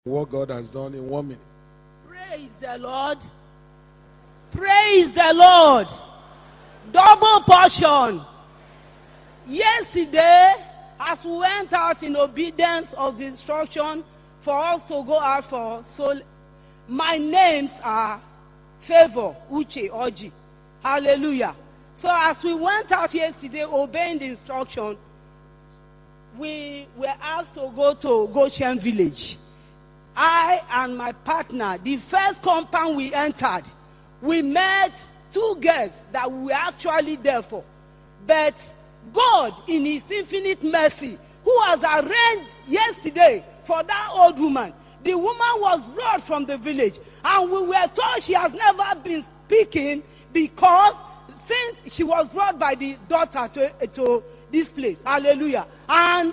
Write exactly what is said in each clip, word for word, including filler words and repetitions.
what God has done in one minute. Praise the Lord. Praise the Lord. Double portion. Yesterday, as we went out in obedience of the instruction for us to go out for, so my names are Favor, Uche, Oji. Hallelujah. So as we went out yesterday obeying the instruction, we were asked to go to Goshen Village. I and my partner, the first compound we entered, we met two girls that we were actually there for. But God, in His infinite mercy, who has arranged yesterday for that old woman, the woman was brought from the village, and we were told she has never been speaking because since she was brought by the daughter to, to this place. Hallelujah. And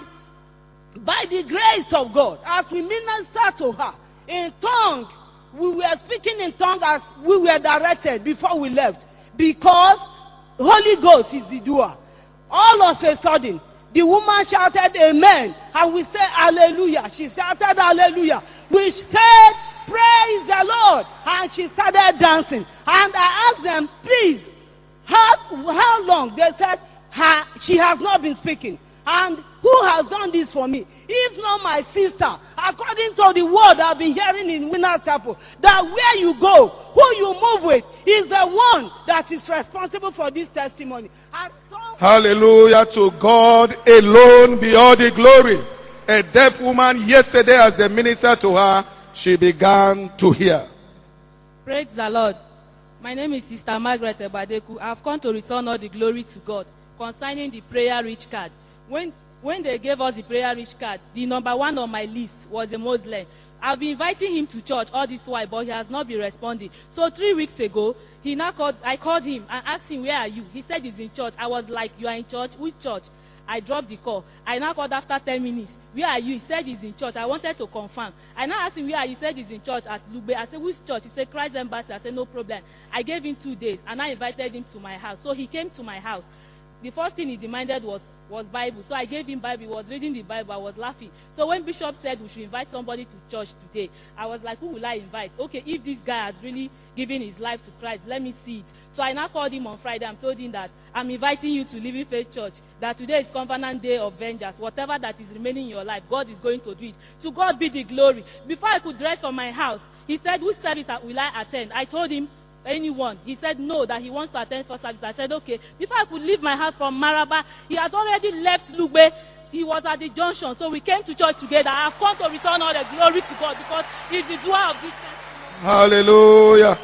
by the grace of God, as we minister to her in tongue, we were speaking in tongue as we were directed before we left, because Holy Ghost is the doer. All of a sudden, the woman shouted amen, and we said hallelujah. She shouted hallelujah. We said praise the Lord, and she started dancing. And I asked them, please, how, how long? They said her, she has not been speaking. And who has done this for me? If not my sister, according to the word I've been hearing in Winner's Chapel, that where you go, who you move with, is the one that is responsible for this testimony. And so, hallelujah, to God alone be all the glory. A deaf woman, yesterday as they ministered to her, she began to hear. Praise the Lord. My name is Sister Margaret Ebadeku. I've come to return all the glory to God concerning the prayer rich card. When when they gave us the prayer rich card, the number one on my list was a Muslim. I've been inviting him to church all this while, but he has not been responding. So three weeks ago, he now called. I called him and asked him, "Where are you?" He said he's in church. I was like, "You are in church? Which church?" I dropped the call. I now called after ten minutes. "Where are you?" He said he's in church. I wanted to confirm. I now asked him where he said he's in church at Lugbe. I said, "Which church?" He said, "Christ Embassy." I said, "No problem." I gave him two days and I invited him to my house. So he came to my house. The first thing he demanded was was Bible. So I gave him Bible. He was reading the Bible. I was laughing. So when Bishop said we should invite somebody to church today, I was like, who will I invite? Okay, if this guy has really given his life to Christ, let me see it. So I now called him on Friday and told him that I'm inviting you to Living Faith Church, that today is Covenant Day of Vengeance. Whatever that is remaining in your life, God is going to do it. To God be the glory. Before I could dress from my house, he said, which service will I attend? I told him, anyone. He said no, that he wants to attend for service. I said okay. Before I could leave my house from Maraba, he had already left Lugbe. He was at the junction, so we came to church together. I have come to return all the glory to God because He's the doer of this testimony. Hallelujah.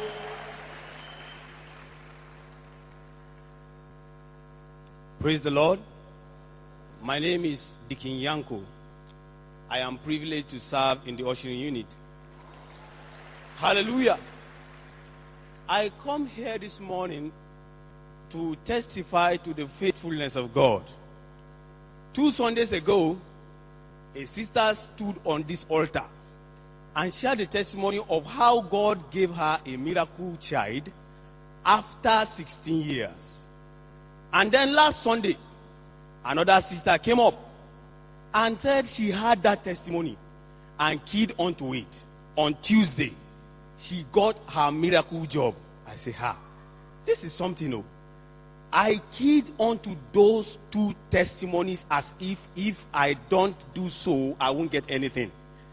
Praise the Lord. My name is Dikin Yanko. I am privileged to serve in the ushering unit. Hallelujah. I come here this morning to testify to the faithfulness of God. Two Sundays ago, a sister stood on this altar and shared the testimony of how God gave her a miracle child after sixteen years. And then last Sunday, another sister came up and said she had that testimony and keyed onto it. On Tuesday, she got her miracle job. I say, ha, this is something new. I keyed onto those two testimonies as if if I don't do so, I won't get anything.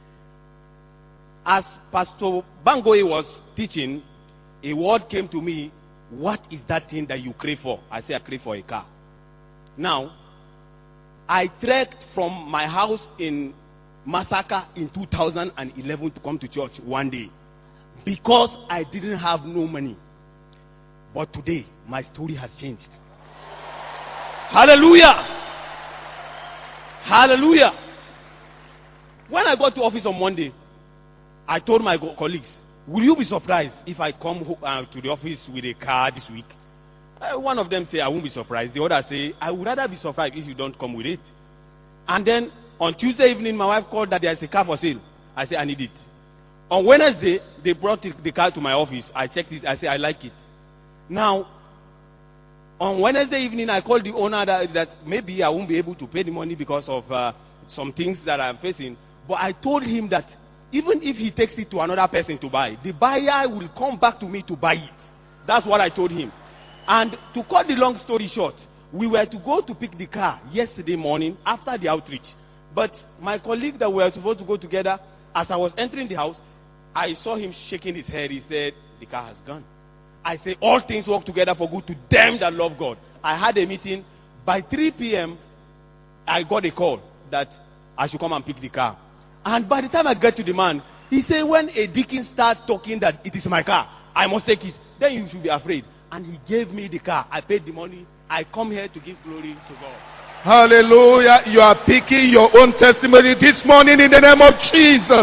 As Pastor Bangoe was teaching, a word came to me, what is that thing that you crave for? I say, I crave for a car. Now, I trekked from my house in Masaka in two thousand eleven to come to church one day because I didn't have no money. But today, my story has changed. Hallelujah. Hallelujah. When I got to office on Monday, I told my co- colleagues, will you be surprised if I come ho- uh, to the office with a car this week? Uh, one of them say, I won't be surprised. The other say, I would rather be surprised if you don't come with it. And then on Tuesday evening, my wife called that there's a car for sale. I said, I need it. On Wednesday, they brought it, the car to my office. I checked it. I said, I like it. Now, on Wednesday evening, I called the owner that, that maybe I won't be able to pay the money because of uh, some things that I'm facing. But I told him that even if he takes it to another person to buy, the buyer will come back to me to buy it. That's what I told him. And to cut the long story short, we were to go to pick the car yesterday morning after the outreach. But my colleague that we were supposed to go together, as I was entering the house, I saw him shaking his head. He said, the car has gone. I say, all things work together for good to them that love God. I had a meeting. By three p.m., I got a call that I should come and pick the car. And by the time I get to the man, he said, when a deacon starts talking that it is my car, I must take it, then you should be afraid. And he gave me the car. I paid the money. I come here to give glory to God. Hallelujah. You are picking your own testimony this morning in the name of Jesus.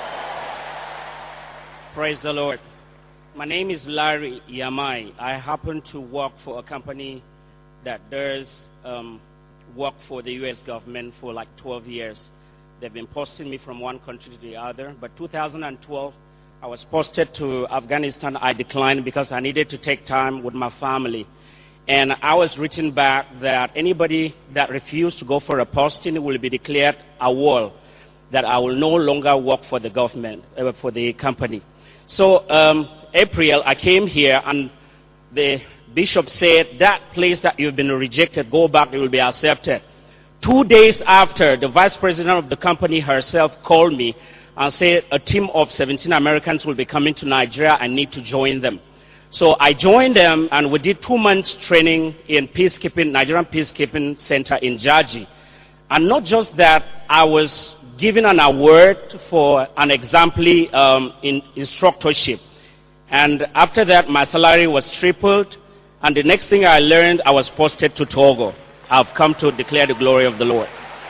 Praise the Lord. My name is Larry Yamai. I happen to work for a company that does um, work for the U S government for like twelve years. They've been posting me from one country to the other. But two thousand twelve, I was posted to Afghanistan. I declined because I needed to take time with my family. And I was written back that anybody that refused to go for a posting will be declared a wall, that I will no longer work for the government, uh, for the company. So, um, April, I came here and the bishop said, that place that you've been rejected, go back, it will be accepted. Two days after, the vice president of the company herself called me and said, a team of seventeen Americans will be coming to Nigeria. I need to join them. So I joined them, and we did two months training in peacekeeping, Nigerian Peacekeeping Center in Jaji. And not just that, I was given an award for an exemplary um, in instructorship. And after that, my salary was tripled. And the next thing I learned, I was posted to Togo. I've come to declare the glory of the Lord.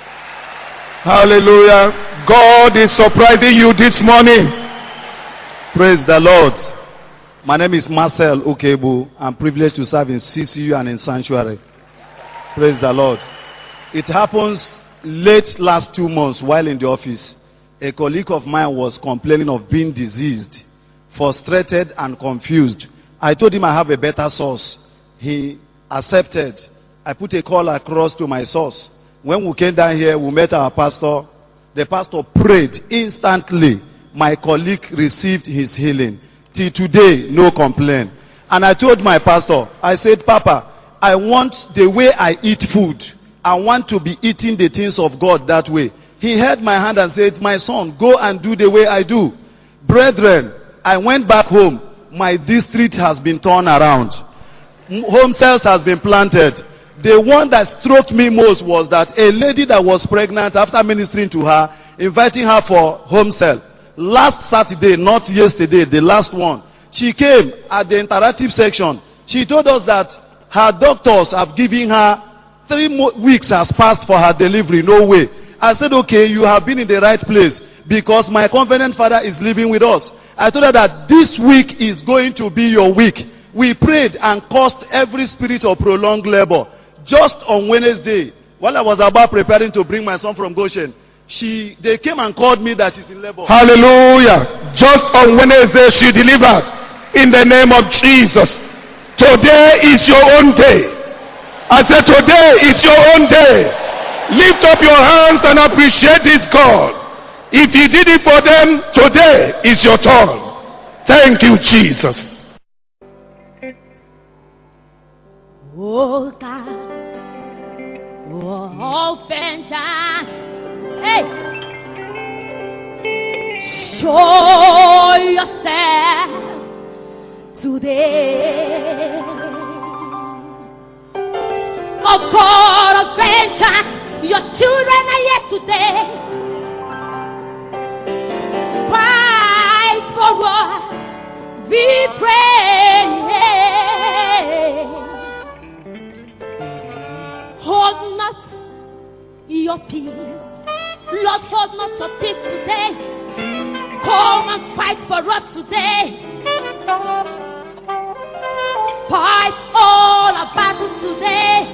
Hallelujah. God is surprising you this morning. Praise the Lord. My name is Marcel Ukebu. I'm privileged to serve in C C U and in Sanctuary. Praise the Lord. It happens late last two months while in the office. A colleague of mine was complaining of being diseased, frustrated and confused. I told him I have a better source. He accepted. I put a call across to my source. When we came down here, we met our pastor. The pastor prayed instantly. My colleague received his healing. Till today, no complaint. And I told my pastor, I said, Papa, I want the way I eat food. I want to be eating the things of God that way. He held my hand and said, my son, go and do the way I do. Brethren, I went back home. My district has been turned around. Home cells has been planted. The one that struck me most was that a lady that was pregnant, after ministering to her, inviting her for home cell. Last Saturday, not yesterday, the last one, she came at the interactive section. She told us that her doctors have given her three mo- weeks has passed for her delivery. No way. I said, okay, you have been in the right place because my covenant father is living with us. I told her that this week is going to be your week. We prayed and cursed every spirit of prolonged labor. Just on Wednesday, while I was about preparing to bring my son from Goshen, She, they came and called me that she's in labor. Hallelujah. Just on Wednesday she delivered in the name of Jesus. Today is your own day. I said today is your own day. Lift up your hands and appreciate this God. If he did it for them, today is your turn. Thank you, Jesus. Oh God, oh vengeance, hey, show yourself today. Oh God of vengeance, your children are here today. Fight for what we pray. Hold not your peace. Lord, hold not your peace today. Come and fight for us today. Fight all our battles today.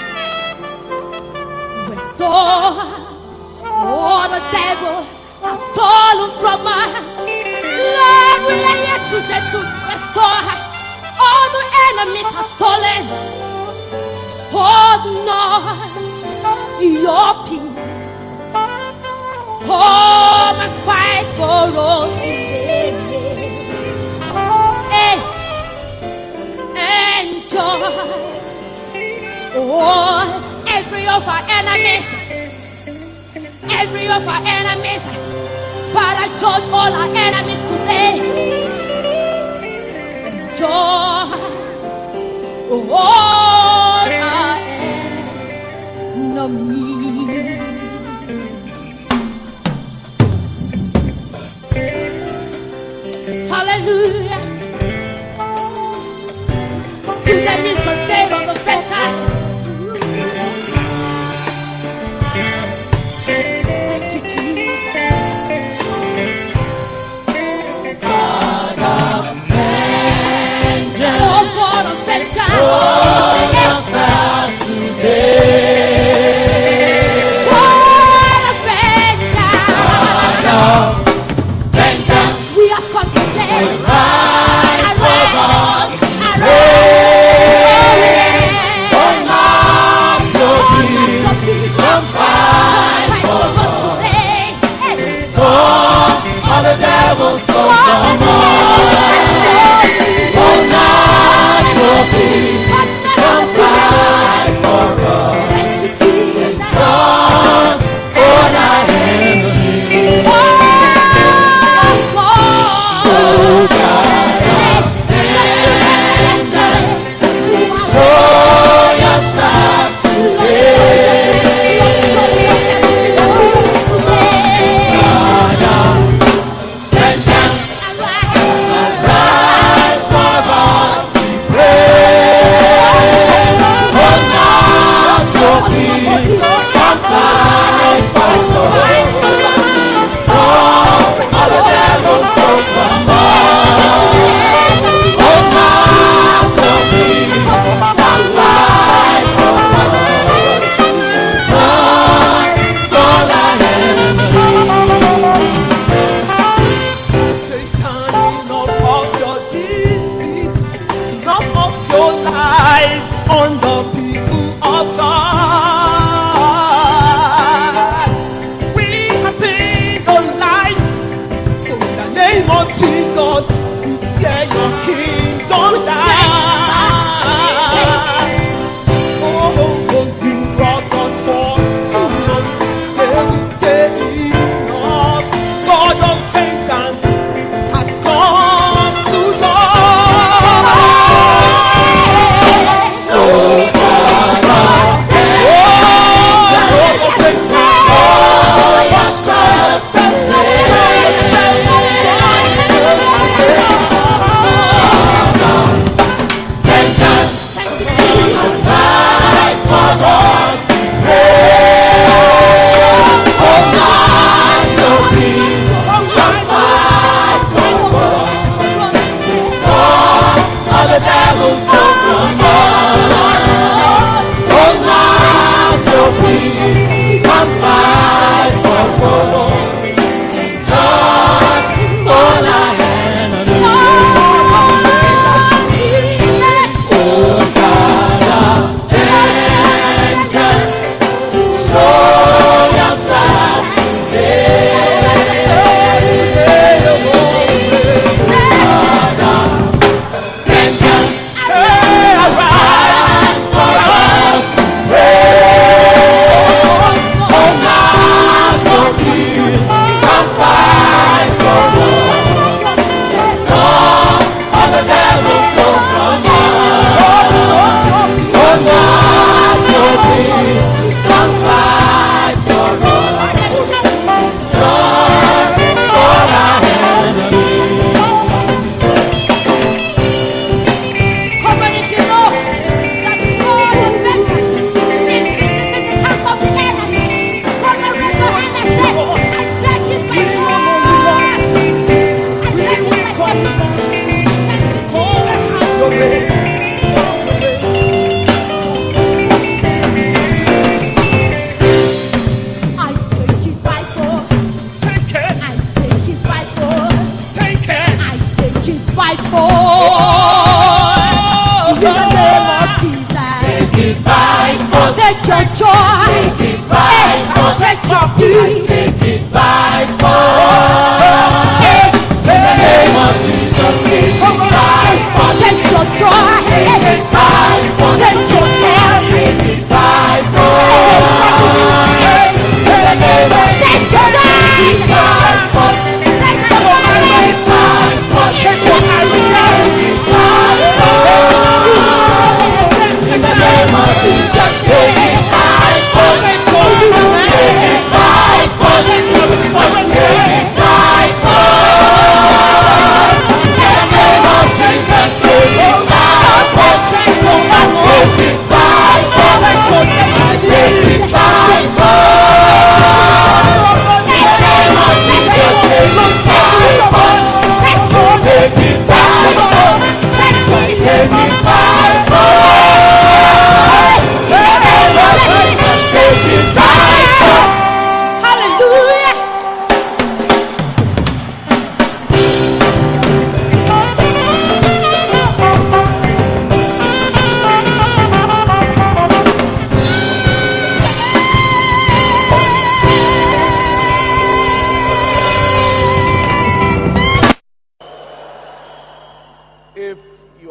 Restore all the devil has stolen from us. Lord, we are here today to restore all the enemies have stolen. Hold not your peace. Come and fight for of our enemies, every of our enemies, Father, judge all our enemies today. Judge all our enemies. Hallelujah. To them is the day of the center. Thank you, Jesus. God of vengeance. Oh, God of vengeance. Show yourself today. God of vengeance. God of vengeance. We are come to say, arise, arise, arise. Come on, your people, come fight for us. Come, all the devils, come on. Come on, your people, come fight for us. And come, all our enemies.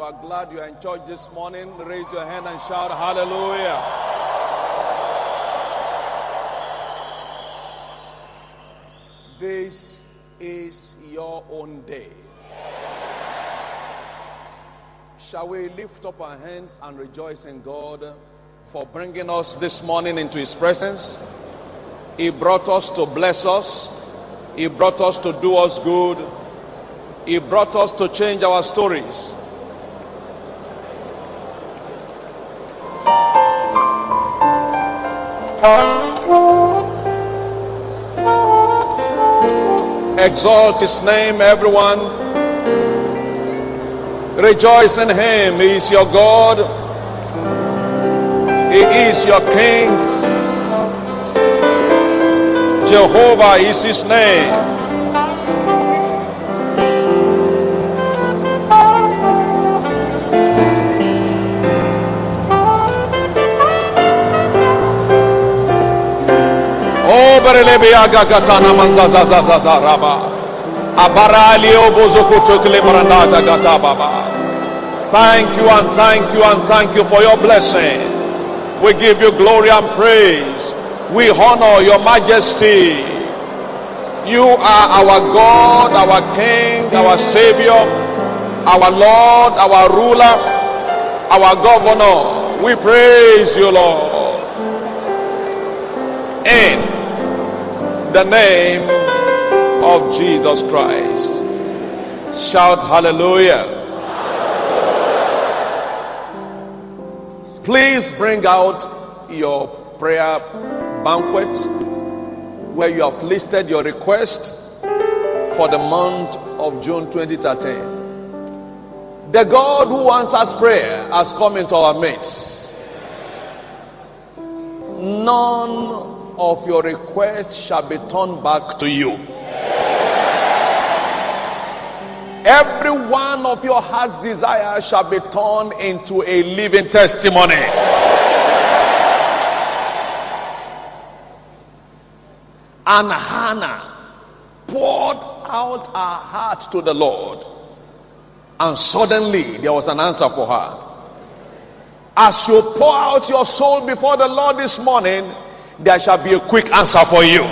are glad you are in church this morning, raise your hand and shout hallelujah. This is your own day. Shall we lift up our hands and rejoice in God for bringing us this morning into His presence? He brought us to bless us. He brought us to do us good. He brought us to change our stories. Exalt His name, everyone. Rejoice in Him. He is your God. He is your King. Jehovah is His name. Oh, berelebiaga katana manzazazazaza raba. Abarali obozokutukle barandata gatababa. Thank you and thank you and thank you for your blessing. We give you glory and praise. We honor your majesty. You are our God, our King, our Savior, our Lord, our ruler, our governor. We praise you, Lord. In the name of Jesus Christ. Shout hallelujah. Please bring out your prayer banquet where you have listed your request for the month of June twenty thirteen. The God who answers prayer has come into our midst. None of your requests shall be turned back to you. Every one of your heart's desires shall be turned into a living testimony. And Hannah poured out her heart to the Lord, and suddenly there was an answer for her. As you pour out your soul before the Lord this morning, there shall be a quick answer for you.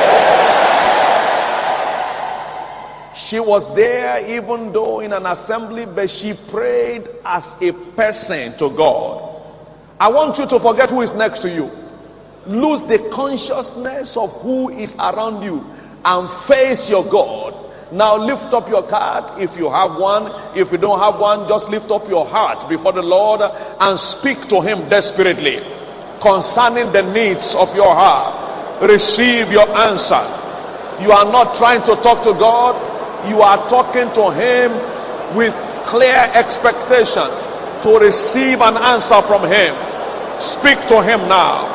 She was there even though in an assembly, but she prayed as a person to God. I want you to forget who is next to you. Lose the consciousness of who is around you and face your God. Now lift up your card if you have one. If you don't have one, just lift up your heart before the Lord and speak to Him desperately concerning the needs of your heart. Receive your answers. You are not trying to talk to God. You are talking to Him with clear expectation to receive an answer from Him. Speak to Him now.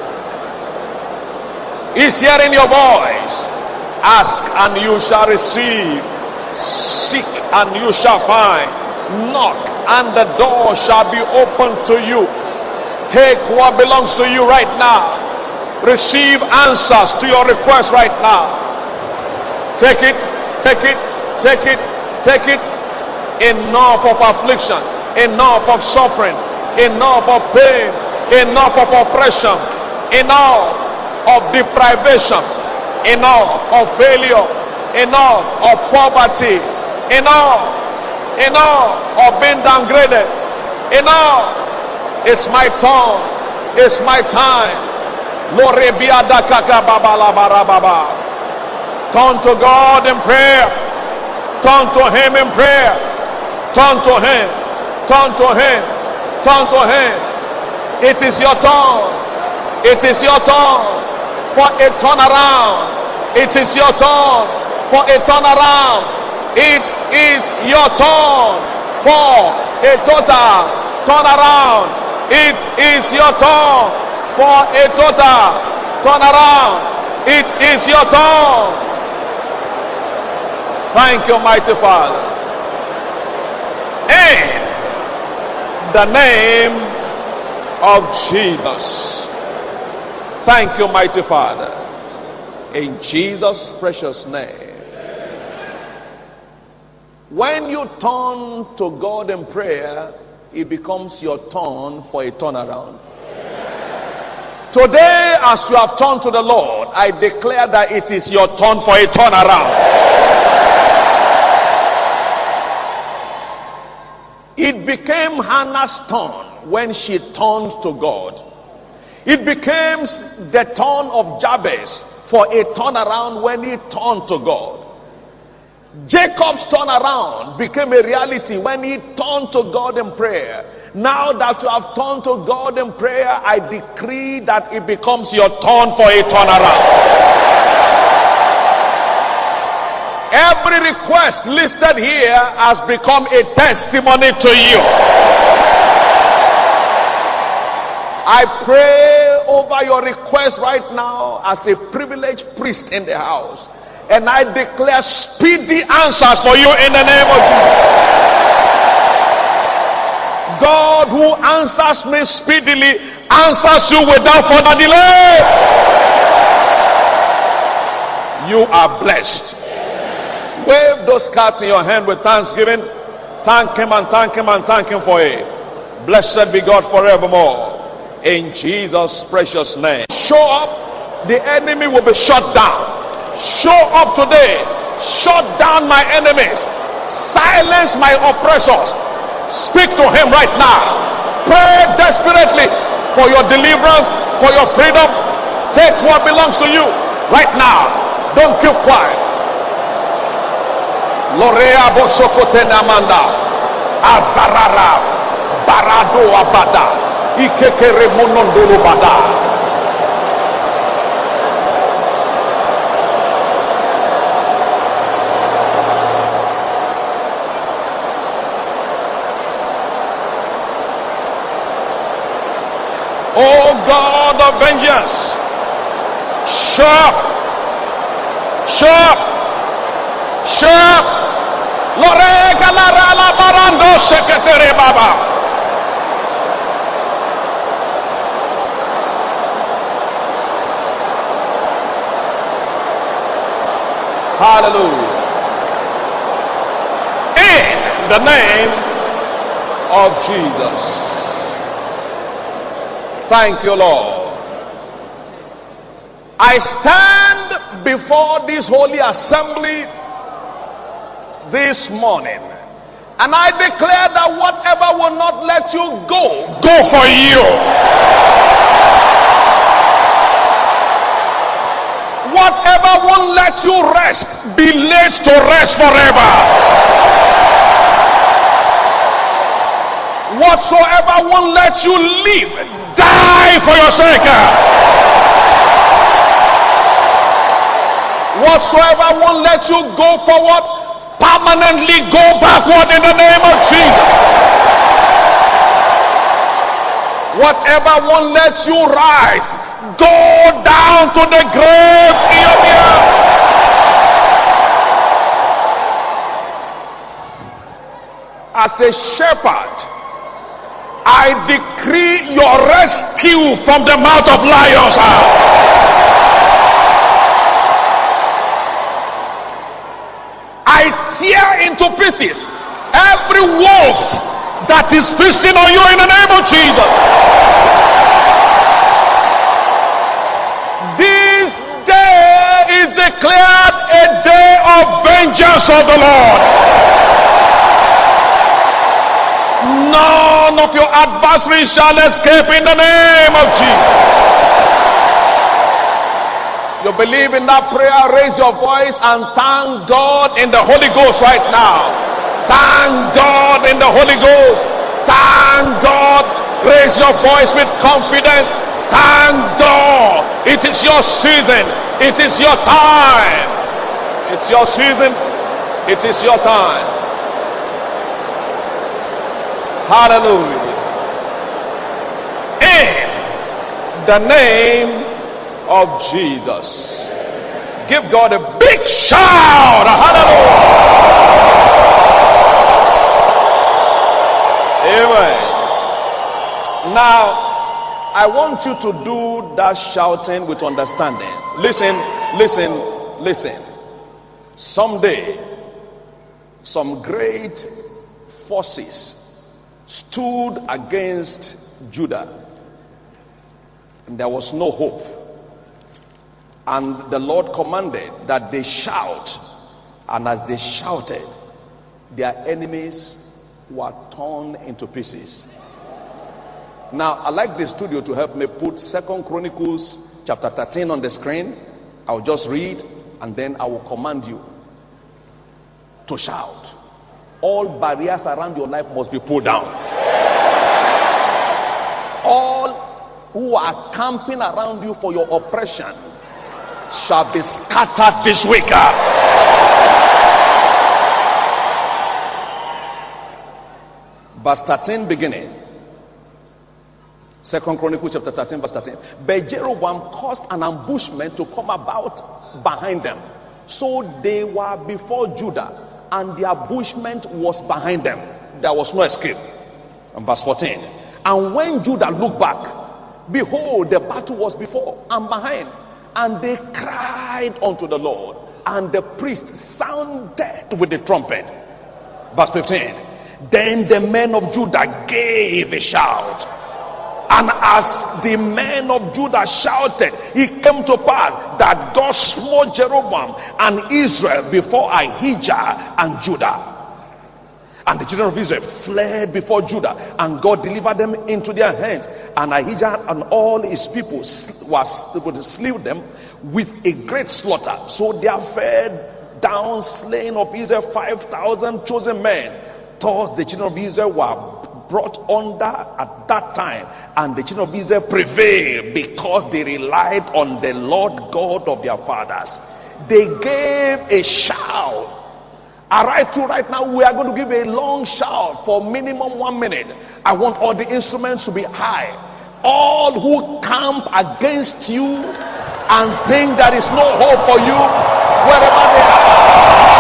He's hearing your voice. Ask and you shall receive. Seek and you shall find. Knock and the door shall be opened to you. Take what belongs to you right now. Receive answers to your request right now. Take it, take it, take it, take it. Enough of affliction, enough of suffering, enough of pain, enough of oppression, enough of deprivation, enough of failure, enough of poverty, enough, enough of being downgraded, enough. It's my turn. It's my time. Turn to God in prayer. Turn to Him in prayer. Turn to Him. Turn to Him. Turn to Him. It is your turn. It is your turn for a turnaround. It is your turn for a turnaround. It is your turn for a total turnaround. It is your turn for a total turnaround. It is your turn. Thank you, mighty Father. In the name of Jesus. Thank you, mighty Father. In Jesus' precious name. When you turn to God in prayer, it becomes your turn for a turnaround. Today, as you have turned to the Lord, I declare that it is your turn for a turnaround. It became Hannah's turn when she turned to God. It became the turn of Jabez for a turnaround when he turned to God. Jacob's turnaround became a reality when he turned to God in prayer. Now that you have turned to God in prayer, I decree that it becomes your turn for a turnaround. Every request listed here has become a testimony to you. I pray over your request right now as a privileged priest in the house. And I declare speedy answers for you in the name of Jesus. God who answers me speedily answers you without further delay. You are blessed. Wave those cards in your hand with thanksgiving. Thank him and thank him and thank him for it. Blessed be God forevermore. In Jesus' precious name. Show up, the enemy will be shut down. Show up today. Shut down my enemies. Silence my oppressors. Speak to him right now. Pray desperately for your deliverance, for your freedom. Take what belongs to you right now. Don't keep quiet. Lorea Bosokote Namanda Azarara Barado Abada Ikekere Monondolo Bada. Oh God of vengeance, sharp, sharp, sharp. Lorega la rala barando sekere baba. Hallelujah. In the name of Jesus. Thank you, Lord. I stand before this holy assembly this morning, and I declare that whatever will not let you go, go for you. Whatever won't let you rest, be laid to rest forever. Whatsoever won't let you live, die for your sake. Whatsoever won't let you go forward, permanently go backward in the name of Jesus. Whatever won't let you rise, go down to the grave in your ear. As a shepherd, I decree your rescue from the mouth of lions. I tear into pieces every wolf that is feasting on you in the name of Jesus. This day is declared a day of vengeance of the Lord. None of your adversaries shall escape in the name of Jesus. You believe in that prayer, raise your voice and thank God in the Holy Ghost right now. Thank God in the Holy Ghost. Thank God. Raise your voice with confidence. Thank God. It is your season. It is your time. It's your season. It is your time. Hallelujah. In the name of Jesus. Give God a big shout. Hallelujah. Amen. Now, I want you to do that shouting with understanding. Listen, listen, listen. Someday, some great forces stood against Judah, and there was no hope. And the Lord commanded that they shout, and as they shouted, their enemies were torn into pieces. Now, I'd like the studio to help me put Second Chronicles chapter thirteen on the screen. I'll just read, and then I will command you to shout. All barriers around your life must be pulled down. All who are camping around you for your oppression shall be scattered this week. Verse thirteen beginning. Second Chronicles chapter thirteen verse thirteen. But Jeroboam caused an ambushment to come about behind them. So they were before Judah, and the ambushment was behind them. There was no escape. And verse fourteen. And when Judah looked back, behold, the battle was before and behind. And they cried unto the Lord, and the priest sounded with the trumpet. Verse fifteen. Then the men of Judah gave a shout. And as the men of Judah shouted, it came to pass that God smote Jeroboam and Israel before Ahijah and Judah. And the children of Israel fled before Judah, and God delivered them into their hands. And Ahijah and all his people was slew them with a great slaughter. So there fell down slain of Israel five thousand chosen men. Thus the children of Israel were brought under at that time, and the children of Israel prevailed because they relied on the Lord God of their fathers. They gave a shout. Alright, too, right now we are going to give a long shout for minimum one minute. I want all the instruments to be high. All who camp against you and think there is no hope for you, wherever they are.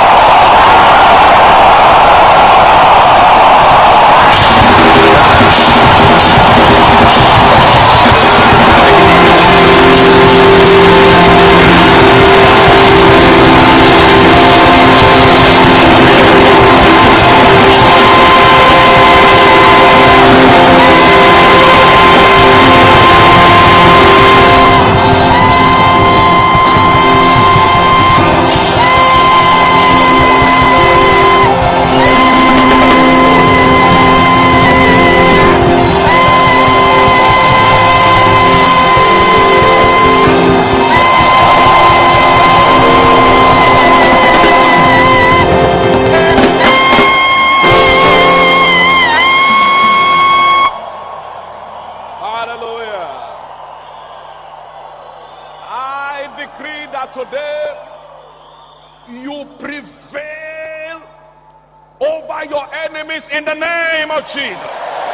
In the name of Jesus.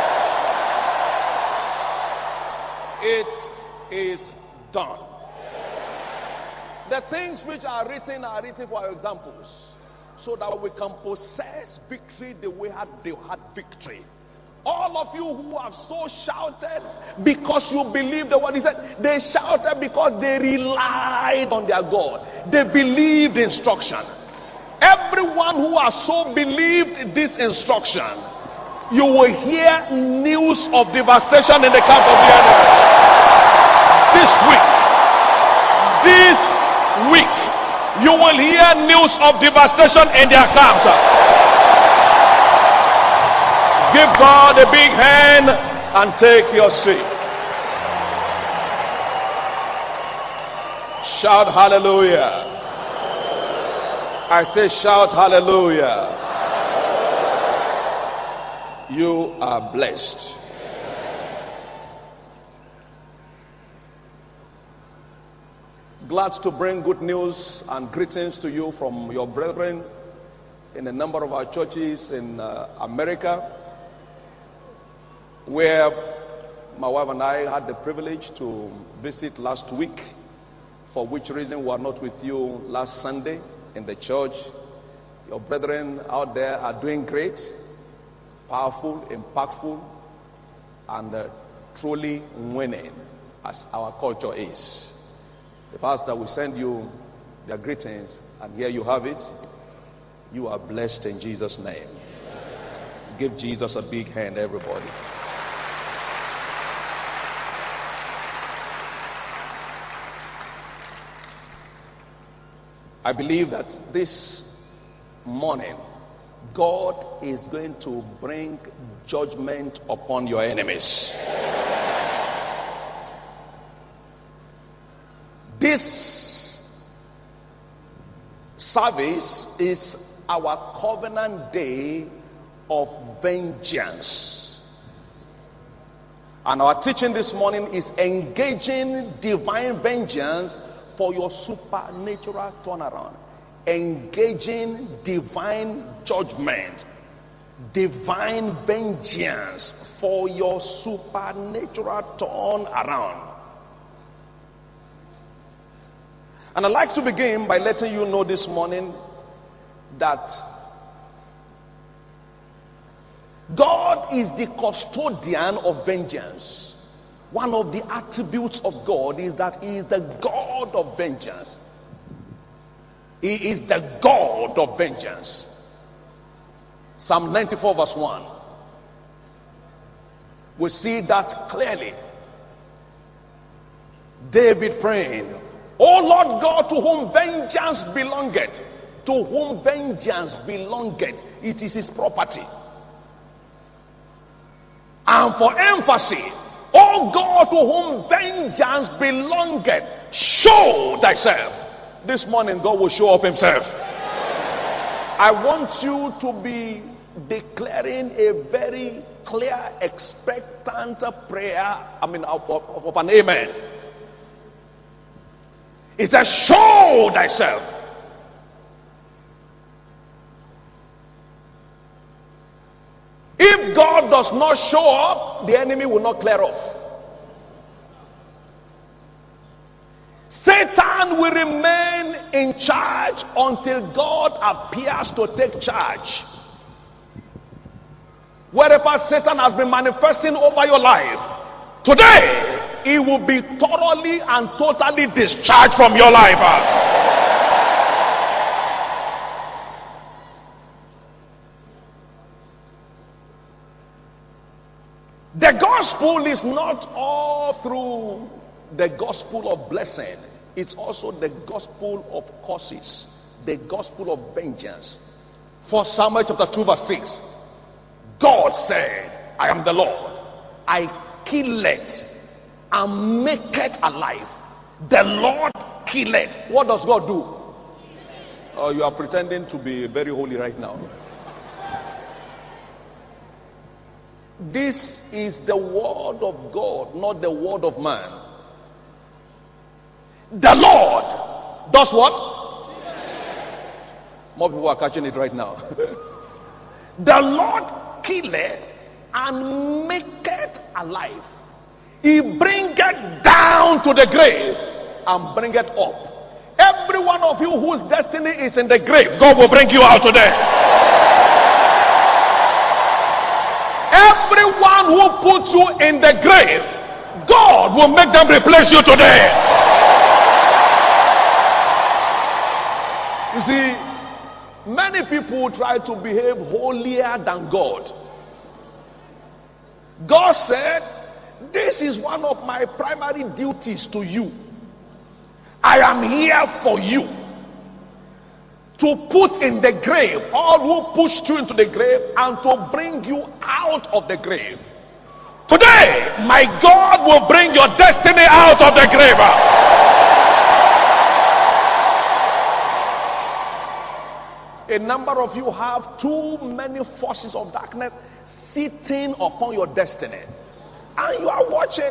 It is done. The things which are written are written for examples, so that we can possess victory the way they had victory. All of you who have so shouted because you believe the word, he said, they shouted because they relied on their God. They believed the instruction. Everyone who has so believed this instruction, you will hear news of devastation in the camp of the enemy. This week, this week, you will hear news of devastation in their camp. Give God a big hand and take your seat. Shout hallelujah. I say shout hallelujah. You are blessed. Glad to bring good news and greetings to you from your brethren in a number of our churches in uh, America, where my wife and I had the privilege to visit last week, for which reason we were not with you last Sunday in the church. Your brethren out there are doing great, powerful, impactful, and uh, truly winning, as our culture is. The pastor will send you their greetings, and here you have it. You are blessed in Jesus' name. Give Jesus a big hand, everybody. I believe that this morning, God is going to bring judgment upon your enemies. This service is our covenant day of vengeance. And our teaching this morning is engaging divine vengeance for your supernatural turnaround. Engaging divine judgment, divine vengeance for your supernatural turnaround. And I'd like to begin by letting you know this morning that God is the custodian of vengeance. One of the attributes of God is that He is the God of vengeance. He is the God of vengeance. Psalm ninety-four verse one. We see that clearly. David praying, O Lord God, to whom vengeance belongeth, to whom vengeance belongeth, it is His property. And for emphasis, O God, to whom vengeance belongeth, show thyself. This morning, God will show up Himself. I want you to be declaring a very clear, expectant prayer. I mean, of, of, of an amen. It says, show thyself. If God does not show up, the enemy will not clear off. Satan will remain in charge until God appears to take charge. Wherever Satan has been manifesting over your life, today he will be thoroughly and totally discharged from your life. The gospel is not all through the gospel of blessing. It's also the gospel of curses, the gospel of vengeance. First Samuel chapter two verse six. God said, I am the Lord. I kill it and make it alive. The Lord kill it. What does God do? Oh, you are pretending to be very holy right now. This is the word of God, not the word of man. The Lord does what? More people are catching it right now. The Lord killeth and maketh alive. He bringeth down to the grave and bringeth up. Every one of you whose destiny is in the grave, God will bring you out today. Everyone who puts you in the grave, God will make them replace you today. You see, many people try to behave holier than God. God said, this is one of my primary duties to you. I am here for you. To put in the grave all who pushed you into the grave and to bring you out of the grave. Today, my God will bring your destiny out of the grave. A number of you have too many forces of darkness sitting upon your destiny. And you are watching.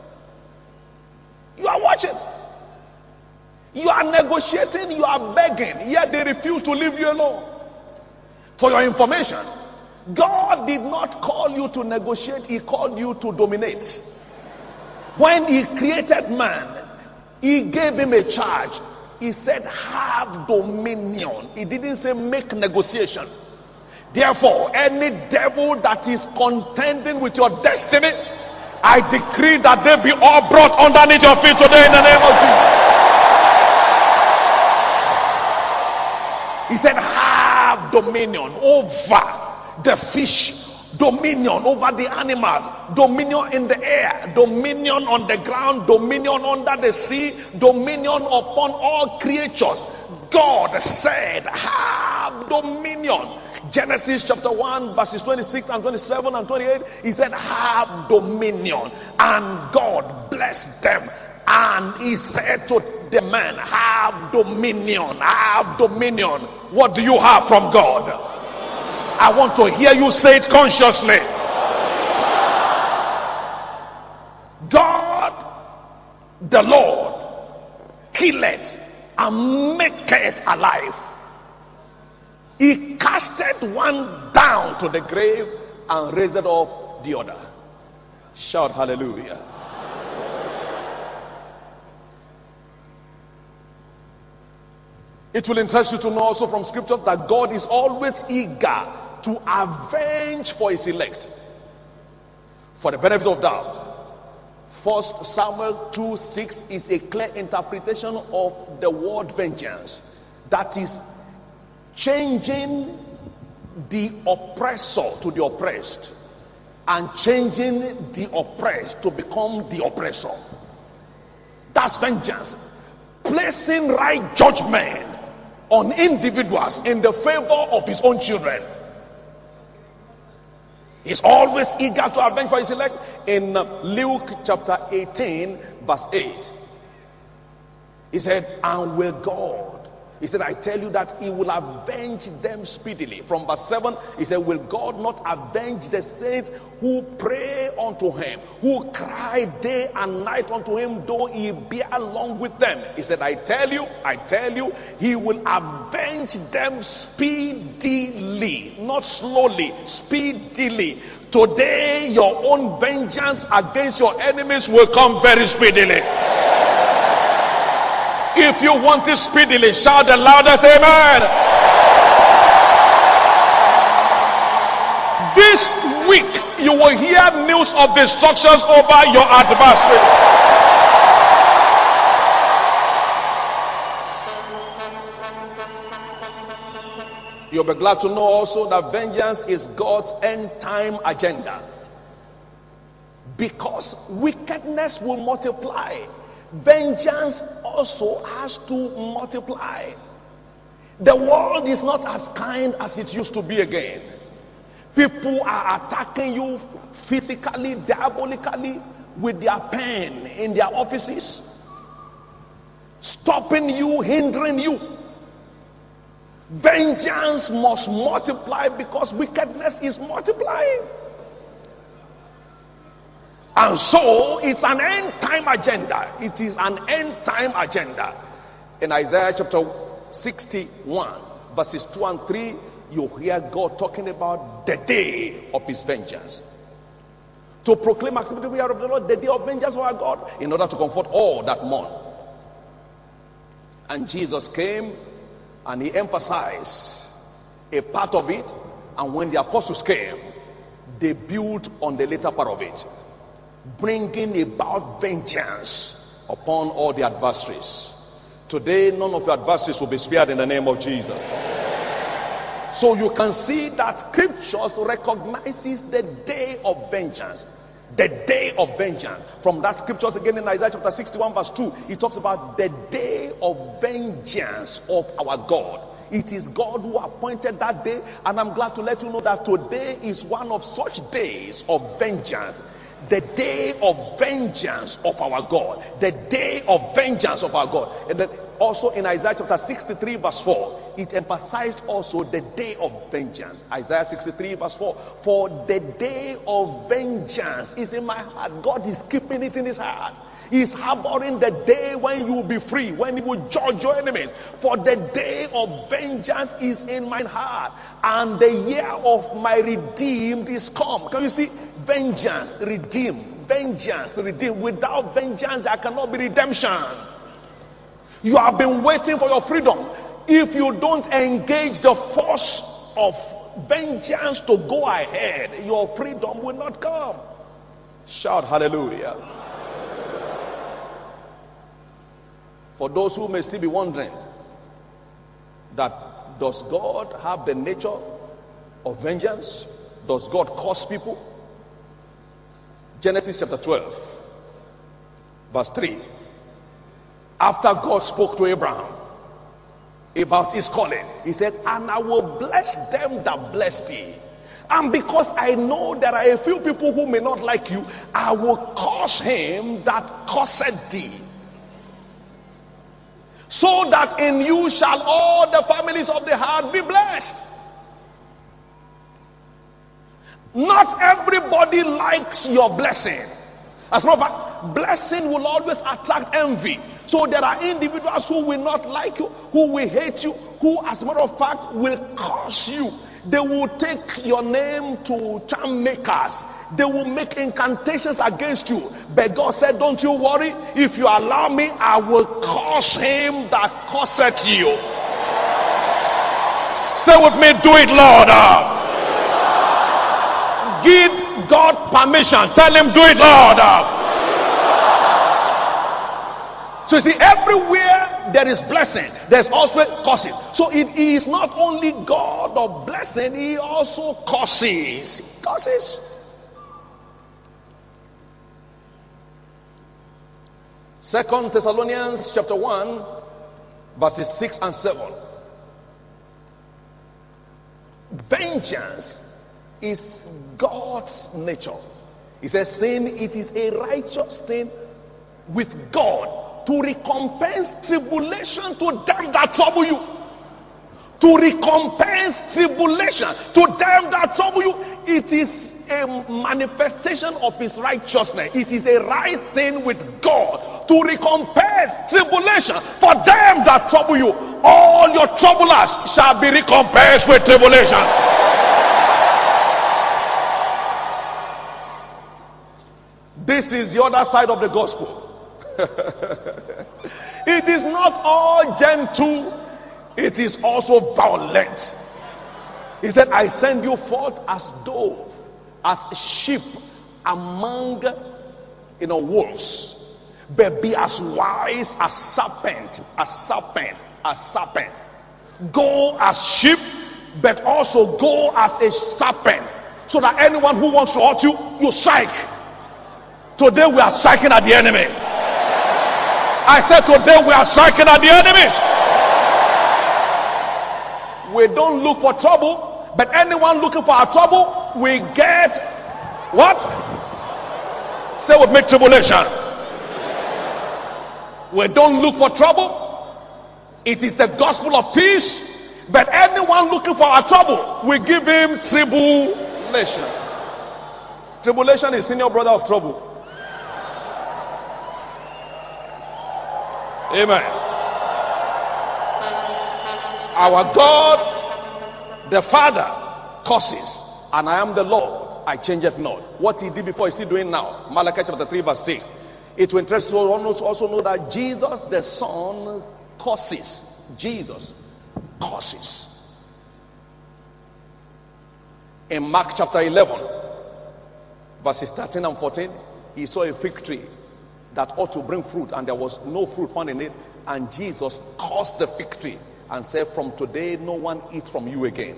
You are watching. You are negotiating, you are begging, yet they refuse to leave you alone. For your information, God did not call you to negotiate, He called you to dominate. When He created man, He gave him a charge. He said, have dominion. He didn't say make negotiation. Therefore, any devil that is contending with your destiny, I decree that they be all brought underneath your feet today in the name of Jesus. He said, have have dominion over the fish, dominion over the animals, dominion in the air, dominion on the ground, dominion under the sea, dominion upon all creatures. God said, have dominion. Genesis chapter one, verses twenty-six and twenty-seven and twenty-eight, he said, have dominion. And God blessed them. And he said to the man, have dominion, have dominion. What do you have from God? I want to hear you say it consciously. God, the Lord, killeth and maketh alive. He casted one down to the grave and raised up the other. Shout hallelujah. It will interest you to know also from scriptures that God is always eager to avenge for his elect. For the benefit of doubt, First Samuel two six is a clear interpretation of the word vengeance. That is changing the oppressor to the oppressed and changing the oppressed to become the oppressor. That's vengeance. Placing right judgment on individuals in the favor of his own children. He's always eager to avenge for his elect. In Luke chapter eighteen verse eight, he said, and will God, he said, I tell you that he will avenge them speedily. From verse seven, he said, will God not avenge the saints who pray unto him, who cry day and night unto him, though he be along with them? He said, I tell you, I tell you, he will avenge them speedily, not slowly, speedily. Today, your own vengeance against your enemies will come very speedily. If you want it speedily, shout the loudest amen. This week, you will hear news of destructions over your adversaries. You'll be glad to know also that vengeance is God's end time agenda. Because wickedness will multiply, vengeance also has to multiply. The world is not as kind as it used to be again. People are attacking you physically, diabolically, with their pen in their offices, stopping you, hindering you. Vengeance must multiply because wickedness is multiplying. And so it's an end time agenda. It is an end time agenda. In Isaiah chapter sixty-one, verses two and three, you hear God talking about the day of his vengeance. To proclaim acceptable year of the Lord, the day of vengeance of our God, in order to comfort all that mourn. And Jesus came and he emphasized a part of it, and when the apostles came, they built on the later part of it, bringing about vengeance upon all the adversaries. Today, none of your adversaries will be spared in the name of Jesus. So you can see that scriptures recognizes the day of vengeance. The day of vengeance. From that scriptures again in Isaiah chapter sixty-one verse two, it talks about the day of vengeance of our God. It is God who appointed that day, and I'm glad to let you know that today is one of such days of vengeance. The day of vengeance of our God. The day of vengeance of our God. And then also in Isaiah chapter sixty-three verse four, it emphasized also the day of vengeance. Isaiah sixty-three verse four, for the day of vengeance is in my heart. God is keeping it in his heart. He's harboring the day when you will be free, when he will judge your enemies. For the day of vengeance is in my heart, and the year of my redeemed is come. Can you see? Vengeance, redeem. Vengeance, redeem. Without vengeance, there cannot be redemption. You have been waiting for your freedom. If you don't engage the force of vengeance to go ahead, your freedom will not come. Shout hallelujah. For those who may still be wondering that Does God have the nature of vengeance? Does God curse people? Genesis chapter twelve, verse three. After God spoke to Abraham about his calling, he said, and I will bless them that bless thee. And because I know there are a few people who may not like you, I will curse him that curseth thee. So that in you shall all the families of the earth be blessed. Not everybody likes your blessing. As a matter of fact, blessing will always attract envy. So there are individuals who will not like you, who will hate you, who as a matter of fact will curse you. They will take your name to charm makers. They will make incantations against you. But God said, don't you worry. If you allow me, I will curse him that curseth you. Say with me, do it, Lord. Uh, give God permission. Tell him, do it, Lord. Uh, So you see, everywhere there is blessing, there's also cursing. So it is not only God of blessing, he also curses. He curses. Second Thessalonians chapter one, verses six and seven. Vengeance is God's nature. He says, saying it is a righteous thing with God to recompense tribulation to them that trouble you. To recompense tribulation to them that trouble you. It is a manifestation of his righteousness. It is a right thing with God to recompense tribulation for them that trouble you. All your troublers shall be recompensed with tribulation. This is the other side of the gospel. It is not all gentle, it is also violent. He said, I send you forth as dove, as sheep among, you know, wolves, but be as wise as serpent, as serpent, as serpent. Go as sheep, but also go as a serpent, so that anyone who wants to hurt you, you strike. Today we are striking at the enemy. I said today we are striking at the enemies. We don't look for trouble, but anyone looking for our trouble, we get what? Say with me, tribulation. We don't look for trouble. It is the gospel of peace, but anyone looking for our trouble, we give him tribulation. Tribulation is senior brother of trouble. Amen. Our God, the Father, curses, and I am the Lord, I change it not. What he did before, he's still doing now. Malachi chapter three, verse six. It will interest you also know that Jesus, the Son, curses. Jesus curses. In Mark chapter eleven, verses thirteen and fourteen, he saw a fig tree that ought to bring fruit, and there was no fruit found in it, and Jesus cursed the fig tree and said, from today no one eats from you again.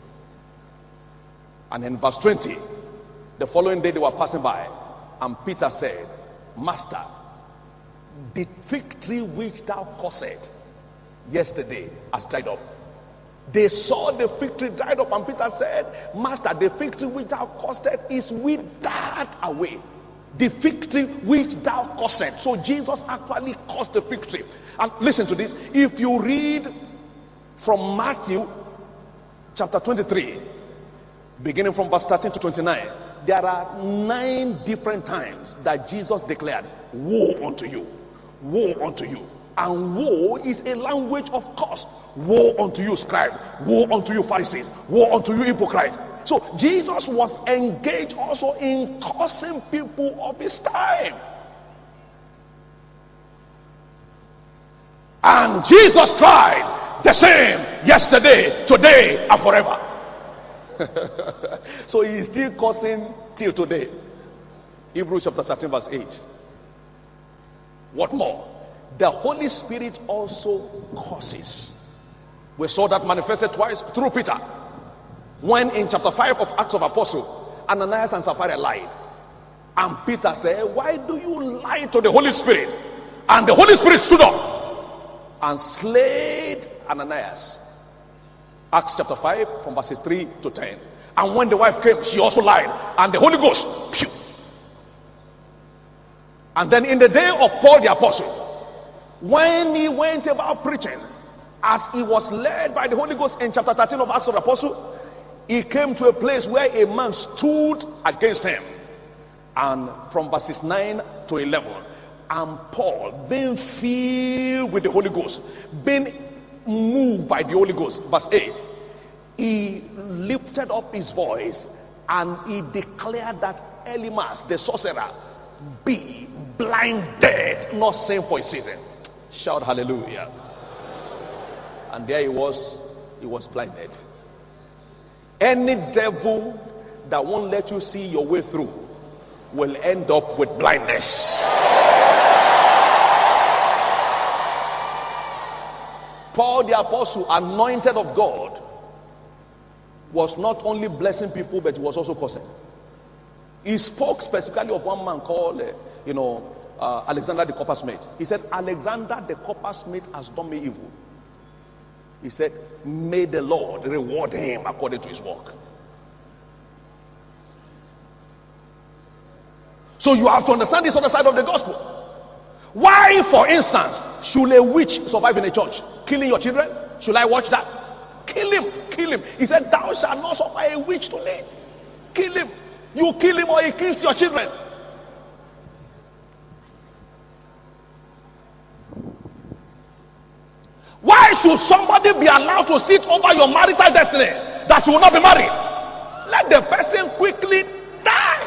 And in verse twenty, the following day they were passing by, and Peter said, Master, the fig tree which thou cursed yesterday has dried up. They saw the fig tree dried up, and Peter said, Master, the fig tree which thou cursed is withered away. The fig tree which thou cursed. So Jesus actually cursed the fig tree. And listen to this. If you read from Matthew chapter twenty-three, beginning from verse thirteen to twenty-nine, there are nine different times that Jesus declared, woe unto you, woe unto you. And woe is a language of curse. Woe unto you, scribe. Woe unto you, Pharisees. Woe unto you, hypocrites. So Jesus was engaged also in cursing people of his time. And Jesus cried the same yesterday, today, and forever. So he is still cursing till today. Hebrews chapter thirteen, verse eight. What more? The Holy Spirit also curses. We saw that manifested twice through Peter. When in chapter five of Acts of Apostles, Ananias and Sapphira lied. And Peter said, why do you lie to the Holy Spirit? And the Holy Spirit stood up and slayed Ananias. Acts chapter five from verses three to ten. And when the wife came, she also lied. And the Holy Ghost, phew. And then in the day of Paul the Apostle, when he went about preaching, as he was led by the Holy Ghost in chapter thirteen of Acts of the Apostle, he came to a place where a man stood against him. And from verses nine to eleven, and Paul, being filled with the Holy Ghost, being moved by the Holy Ghost, verse eight, he lifted up his voice and he declared that Elymas, the sorcerer, be blinded, not same for a season. Shout hallelujah. And there he was, he was blinded. Any devil that won't let you see your way through will end up with blindness. Paul the Apostle, anointed of God, was not only blessing people, but he was also cursing. He spoke specifically of one man called, uh, you know, uh, Alexander the coppersmith. He said, Alexander the coppersmith has done me evil. He said, may the Lord reward him according to his work. So you have to understand this other side of the gospel. Why, for instance, should a witch survive in a church? Killing your children? Should I watch that? Kill him, kill him. He said, thou shalt not suffer a witch to live. Kill him. You kill him or he kills your children. Why should somebody be allowed to sit over your marital destiny that you will not be married? Let the person quickly die.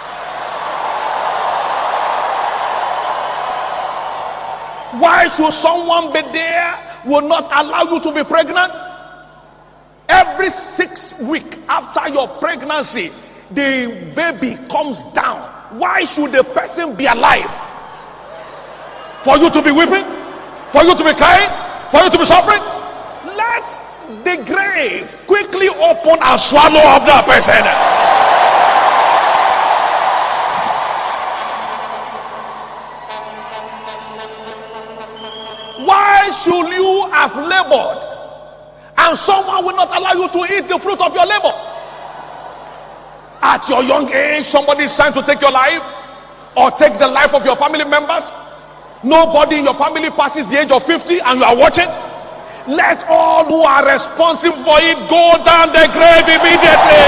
Why should someone be there will not allow you to be pregnant? Every six weeks after your pregnancy, the baby comes down. Why should the person be alive? For you to be weeping? For you to be crying? For you to be suffering? Let the grave quickly open and swallow up that person. Why should you have labored and someone will not allow you to eat the fruit of your labor? At your young age, somebody is trying to take your life or take the life of your family members. Nobody in your family passes the age of fifty and you are watching. Let all who are responsible for it go down the grave immediately.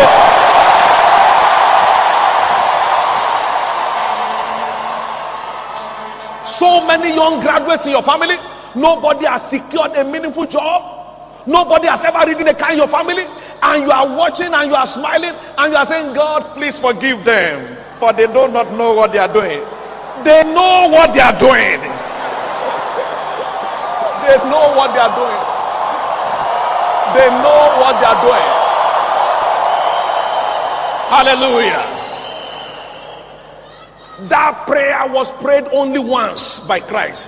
So many young graduates in your family, nobody has secured a meaningful job. Nobody has ever ridden a car in your family, and you are watching and you are smiling and you are saying, God, please forgive them, for they do not know what they are doing. They know what they are doing. They know what they are doing. They know what they are doing. Hallelujah. That prayer was prayed only once by Christ.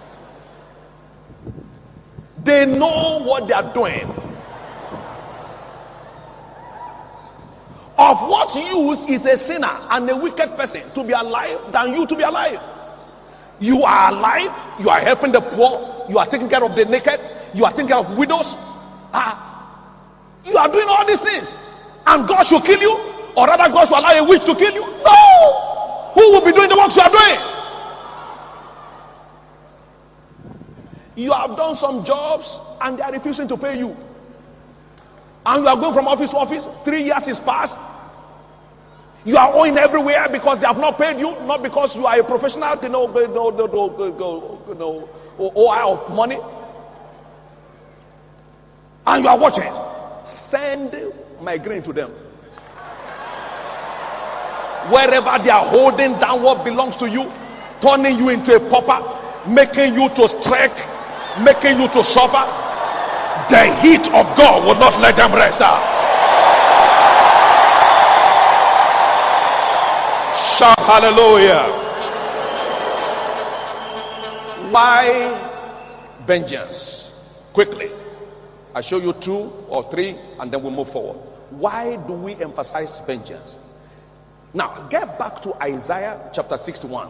They know what they are doing. Of what use is a sinner and a wicked person to be alive than you to be alive? You are alive, you are helping the poor, you are taking care of the naked, you are taking care of widows. Ah, you are doing all these things, and God should kill you, or rather God should allow a witch to kill you? No! Who will be doing the works you are doing? You have done some jobs and they are refusing to pay you, and you are going from office to office. Three years is past. You are owing everywhere because they have not paid you, not because you are a professional, you know, no, no, no, no, no, no, owe of money. And you are watching. Send my grain to them. Wherever they are holding down what belongs to you, turning you into a pauper, making you to strike, making you to suffer, the heat of God will not let them rest out. Shout hallelujah. Why vengeance? Quickly. I show you two or three and then we move forward. Why do we emphasize vengeance? Now, get back to Isaiah chapter sixty-one,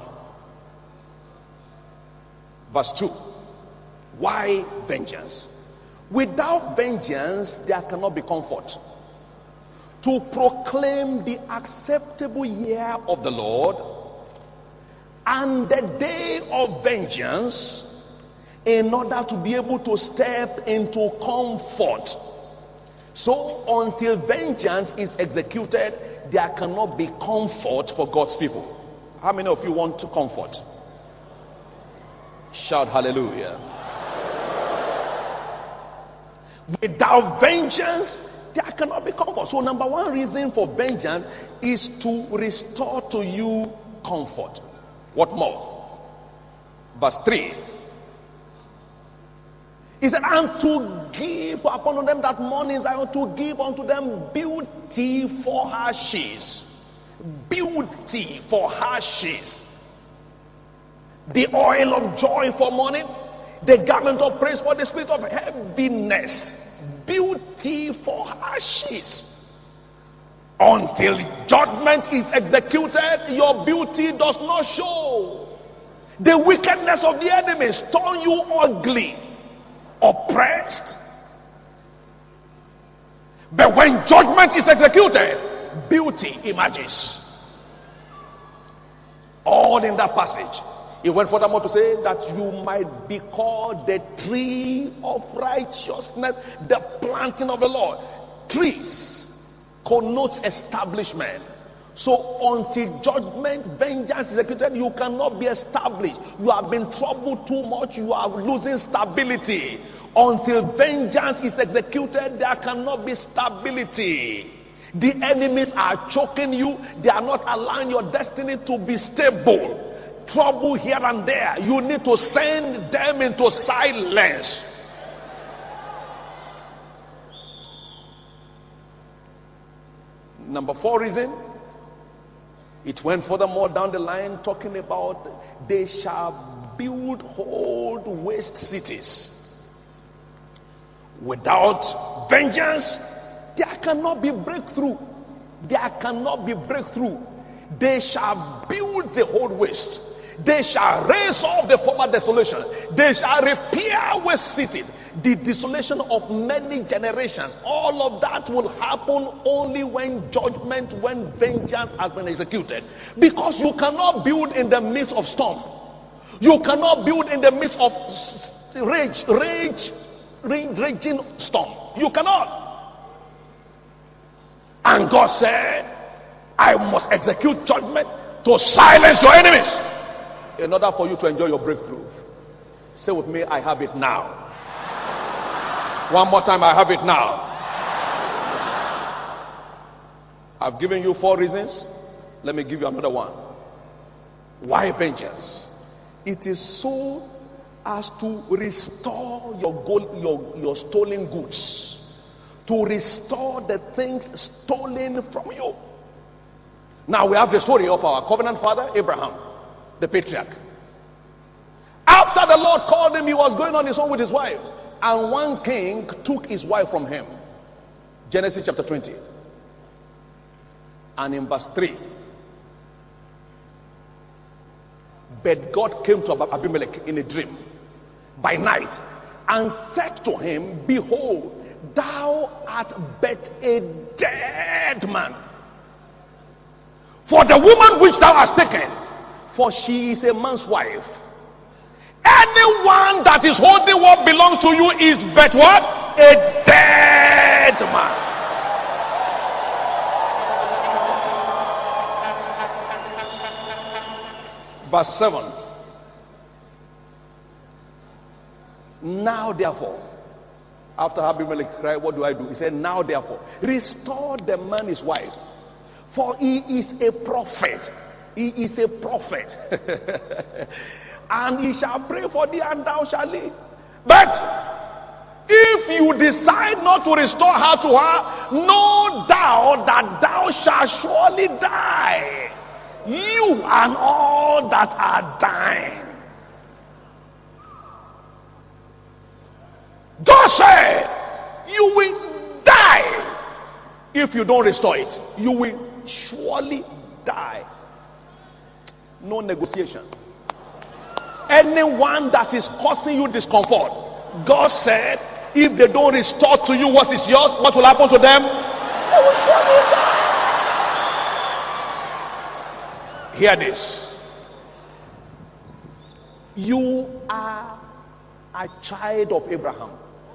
verse two. Why vengeance? Without vengeance, there cannot be comfort. To proclaim the acceptable year of the Lord and the day of vengeance, in order to be able to step into comfort. So until vengeance is executed, there cannot be comfort for God's people. How many of you want to comfort? Shout hallelujah. Without vengeance, there cannot be comfort. So number one reason for vengeance is to restore to you comfort. What more? Verse three. He said, and to give upon them that mourning, I to give unto them beauty for ashes. Beauty for ashes. The oil of joy for mourning, the garment of praise for the spirit of heaviness. Beauty for ashes. Until judgment is executed, your beauty does not show. The wickedness of the enemy turn you ugly, oppressed. But when judgment is executed, beauty emerges. All in that passage. He went furthermore to say that you might be called the tree of righteousness, the planting of the Lord. Trees connotes establishment. So until judgment, vengeance is executed, you cannot be established. You have been troubled too much, you are losing stability. Until vengeance is executed, there cannot be stability. The enemies are choking you, they are not allowing your destiny to be stable. Trouble here and there, you need to send them into silence. Number four reason, it went furthermore down the line talking about they shall build old waste cities. Without vengeance, there cannot be breakthrough. There cannot be breakthrough. They shall build the old waste. They shall raise up the former desolation. They shall repair waste cities. The desolation of many generations. All of that will happen only when judgment, when vengeance has been executed. Because you cannot build in the midst of storm. You cannot build in the midst of rage, rage, rage raging storm. You cannot. And God said, I must execute judgment to silence your enemies in order for you to enjoy your breakthrough. Say with me, I have it now. One more time, I have it now. I've given you four reasons. Let me give you another one. Why vengeance? It is so as to restore your gold, your, your stolen goods. To restore the things stolen from you. Now we have the story of our covenant father Abraham, the patriarch. After the Lord called him, he was going on his own with his wife, and one king took his wife from him. Genesis chapter twenty, and in verse three, but God came to Abimelech in a dream by night and said to him, behold, thou art but a dead man, for the woman which thou hast taken, for she is a man's wife. Anyone that is holding what belongs to you is but what? A dead man. Verse seven. Now therefore, after Abimelech cried, what do I do? He said, now therefore, restore the man his wife, for he is a prophet. He is a prophet. And he shall pray for thee, and thou shalt live. But if you decide not to restore her to her, know thou that thou shalt surely die, you and all that are dying. God said, You will die if you don't restore it. You will surely die. No negotiation. Anyone that is causing you discomfort, God said, if they don't restore to you what is yours, what will happen to them? They will surely die. Hear this. You are a child of Abraham.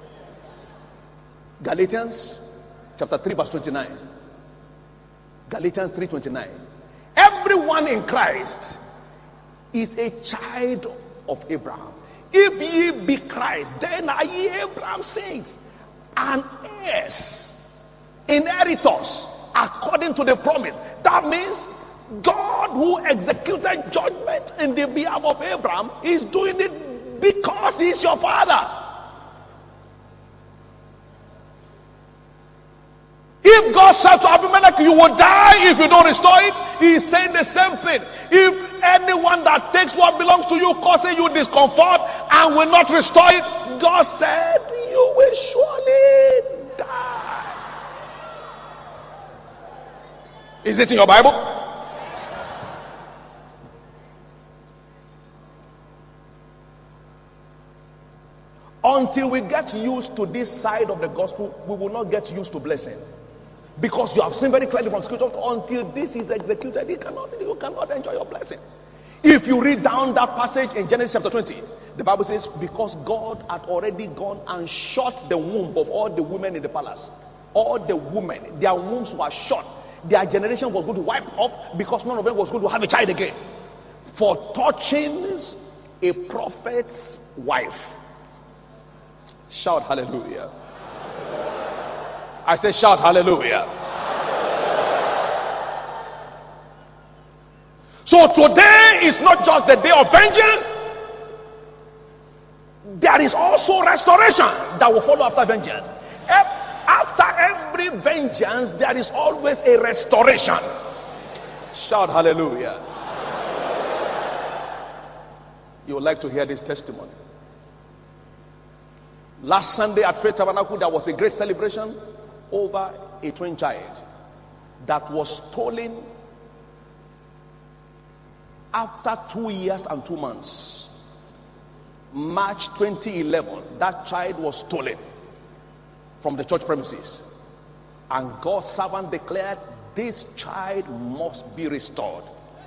Galatians chapter three verse twenty-nine. Galatians three twenty-nine. Everyone in Christ is a child of Abraham. If ye be Christ, then are ye Abraham's saints, and heirs, inheritors according to the promise. That means God, who executed judgment in the behalf of Abraham, is doing it because he is your father. If God said to Abimelech, you will die if you don't restore it, he is saying the same thing. If anyone that takes what belongs to you causing you discomfort and will not restore it, God said, you will surely die. Is it in your Bible? Until we get used to this side of the gospel, we will not get used to blessing. Because you have seen very clearly from scripture, until this is executed, you cannot, you cannot enjoy your blessing. If you read down that passage in Genesis chapter twenty, the Bible says, because God had already gone and shut the womb of all the women in the palace. All the women, their wombs were shut. Their generation was going to wipe off because none of them was going to have a child again. For touching a prophet's wife. Shout hallelujah. I say shout hallelujah. So today is not just the day of vengeance. There is also restoration that will follow after vengeance. After every vengeance, there is always a restoration. Shout hallelujah. You would like to hear this testimony. Last Sunday at Faith Tabernacle, there was a great celebration over a twin child that was stolen after two years and two months. March twenty eleven, that child was stolen from the church premises. And God's servant declared, this child must be restored.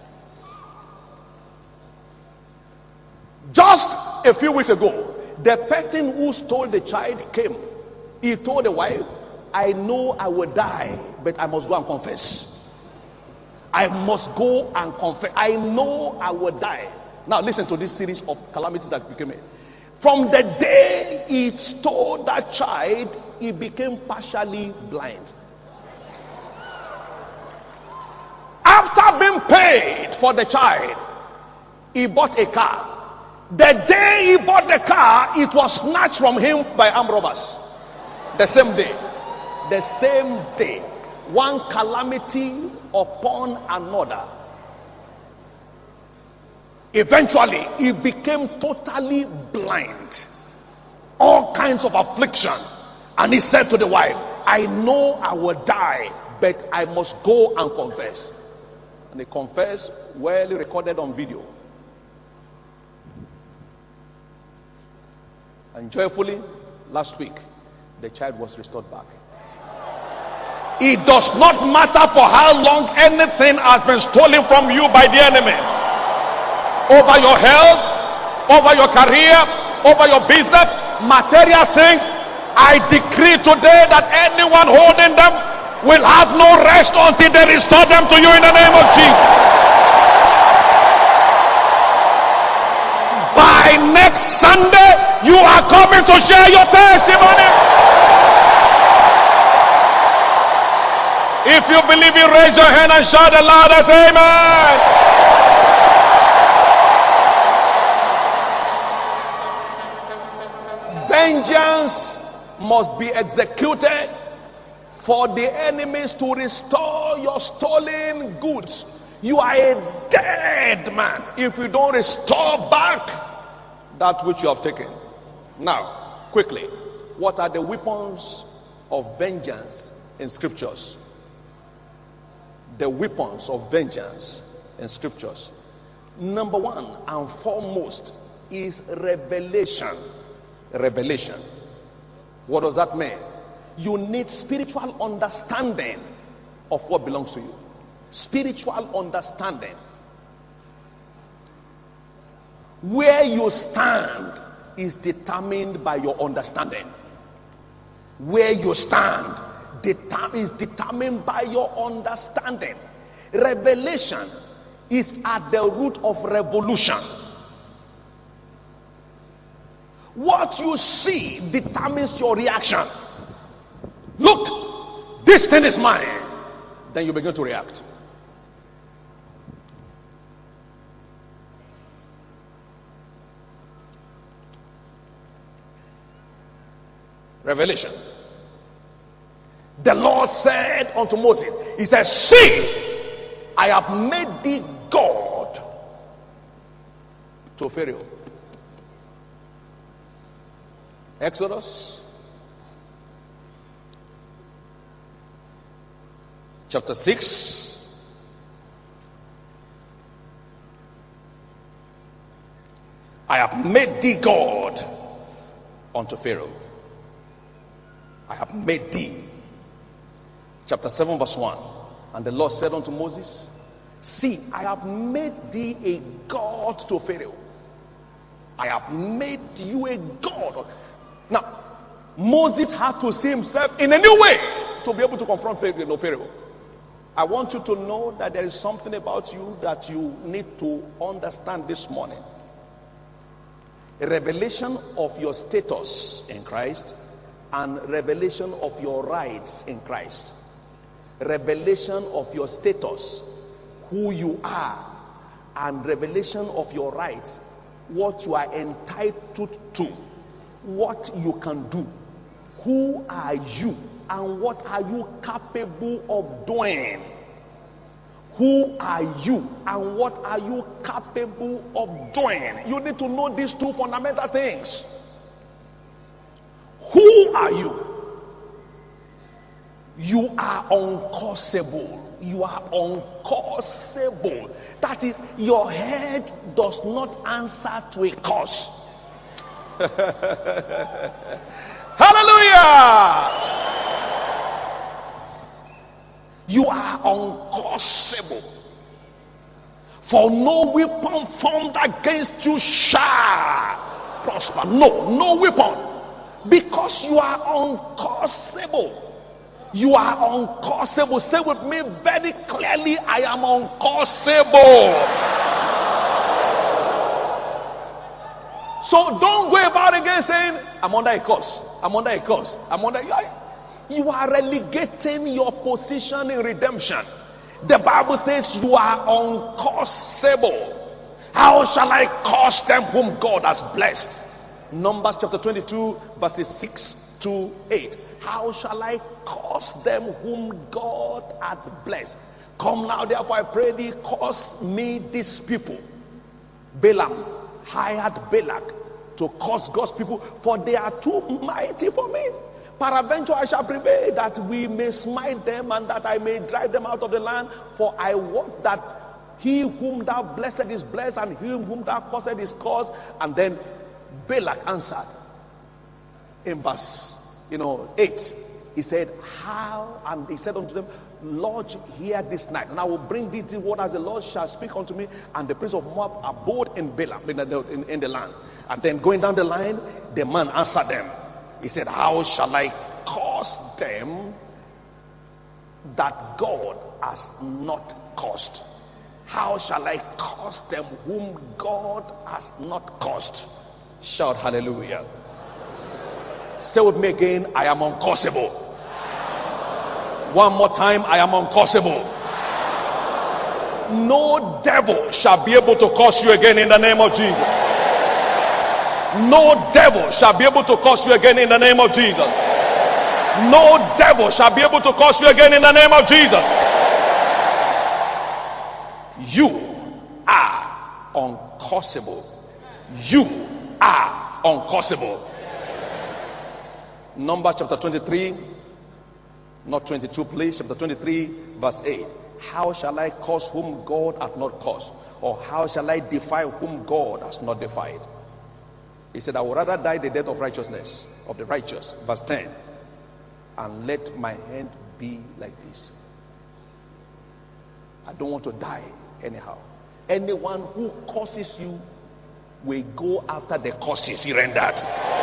Just a few weeks ago, the person who stole the child came. He told the wife, I know I will die, but I must go and confess. I must go and confess. I know I will die. Now listen to this series of calamities that became it. From the day he stole that child, he became partially blind. After being paid for the child, he bought a car. The day he bought the car, it was snatched from him by armed robbers. The same day. The same day. One calamity upon another. Eventually, he became totally blind. All kinds of affliction. And he said to the wife, I know I will die, but I must go and confess. And he confessed, well recorded on video. And joyfully, last week, the child was restored back. It does not matter for how long anything has been stolen from you by the enemy. Over your health, over your career, over your business, material things, I decree today that anyone holding them will have no rest until they restore them to you in the name of Jesus. By next Sunday, you are coming to share your testimony. If you believe it, raise your hand and shout the loudest amen. Vengeance must be executed for the enemies to restore your stolen goods. You are a dead man if you don't restore back that which you have taken. Now, quickly, what are the weapons of vengeance in scriptures. The weapons of vengeance in scriptures. Number one and foremost is revelation. Revelation. What does that mean? You need spiritual understanding of what belongs to you. Spiritual understanding. Where you stand is determined by your understanding. Where you stand is determined by your understanding. Revelation is at the root of revolution. What you see determines your reaction. Look, this thing is mine. Then you begin to react. Revelation. The Lord said unto Moses, he said, see, I have made thee God to Pharaoh. Exodus chapter six. I have made thee God unto Pharaoh. I have made thee. Chapter seven verse one. And the Lord said unto Moses, see, I have made thee a God to Pharaoh. I have made you a God. Now, Moses had to see himself in a new way to be able to confront Pharaoh. I want you to know that there is something about you that you need to understand this morning. A revelation of your status in Christ and revelation of your rights in Christ. Revelation of your status, who you are, and revelation of your rights, what you are entitled to, what you can do, who are you, and what are you capable of doing. Who are you and what are you capable of doing? You need to know these two fundamental things. Who are you? You are uncausable. You are uncausable. That is, your head does not answer to a cause. Hallelujah! You are uncausable. For no weapon formed against you shall prosper. No, no weapon. Because you are uncausable. You are uncausable. Say with me very clearly, I am uncausable. So don't go about again saying, I'm under a curse. I'm under a curse. I'm under a... You are relegating your position in redemption. The Bible says you are uncausable. How shall I curse them whom God has blessed? Numbers chapter twenty-two, verses six to eight. How shall I curse them whom God hath blessed? Come now, therefore, I pray thee, curse me these people. Balaam hired Balak to curse God's people, for they are too mighty for me. Peradventure I shall prevail, that we may smite them, and that I may drive them out of the land. For I wot that he whom thou blessed is blessed, and him whom thou cursed is cursed. And then Balak answered in verse, you know, eight. He said, how? And he said unto them, Lord, hear this night, and I will bring thee to what as the Lord shall speak unto me. And the prince of Moab abode in Balaam, in the, in, in the land. And then going down the line, the man answered them. He said, how shall I curse them that God has not cursed? How shall I curse them whom God has not cursed? Shout hallelujah. Say with me again, I am uncursable. One more time, I am uncursable. No devil shall be able to curse you again in the name of Jesus. No devil shall be able to curse you again in the name of Jesus. No devil shall be able to curse you again in the name of Jesus. You are uncursable. You are uncursable. Numbers chapter twenty-three, Not twenty-two, please. Chapter twenty-three, verse eight. How shall I curse whom God hath not cursed? Or how shall I defy whom God has not defied? He said, I would rather die the death of righteousness, of the righteous. Verse ten. And let my hand be like this. I don't want to die anyhow. Anyone who curses you will go after the curses he rendered.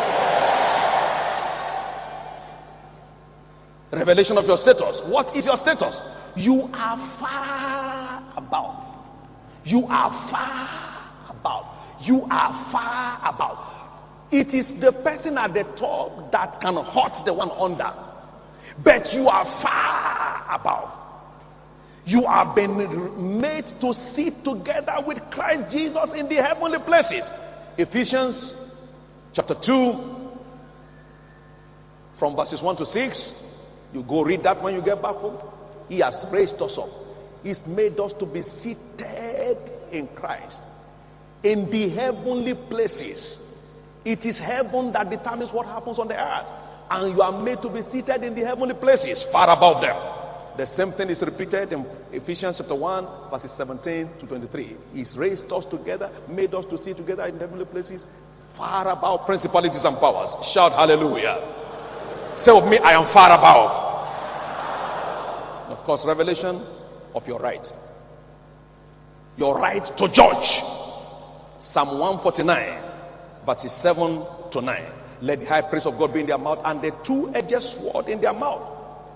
Revelation of your status. What is your status? You are far above. You are far above. You are far above. It is the person at the top that can hurt the one under. But you are far above. You are being made to sit together with Christ Jesus in the heavenly places. Ephesians chapter two, from verses one to six. You go read that when you get back home. He has raised us up. He's made us to be seated in Christ in the heavenly places. It is heaven that determines what happens on the earth. And you are made to be seated in the heavenly places, far above them. The same thing is repeated in Ephesians chapter one, verses seventeen to twenty-three. He's raised us together, made us to sit together in heavenly places, far above principalities and powers. Shout hallelujah. Say with me, I am far above. Of course, revelation of your right. Your right to judge. Psalm one forty-nine, verses seven to nine. Let the high praise of God be in their mouth and the two-edged sword in their mouth,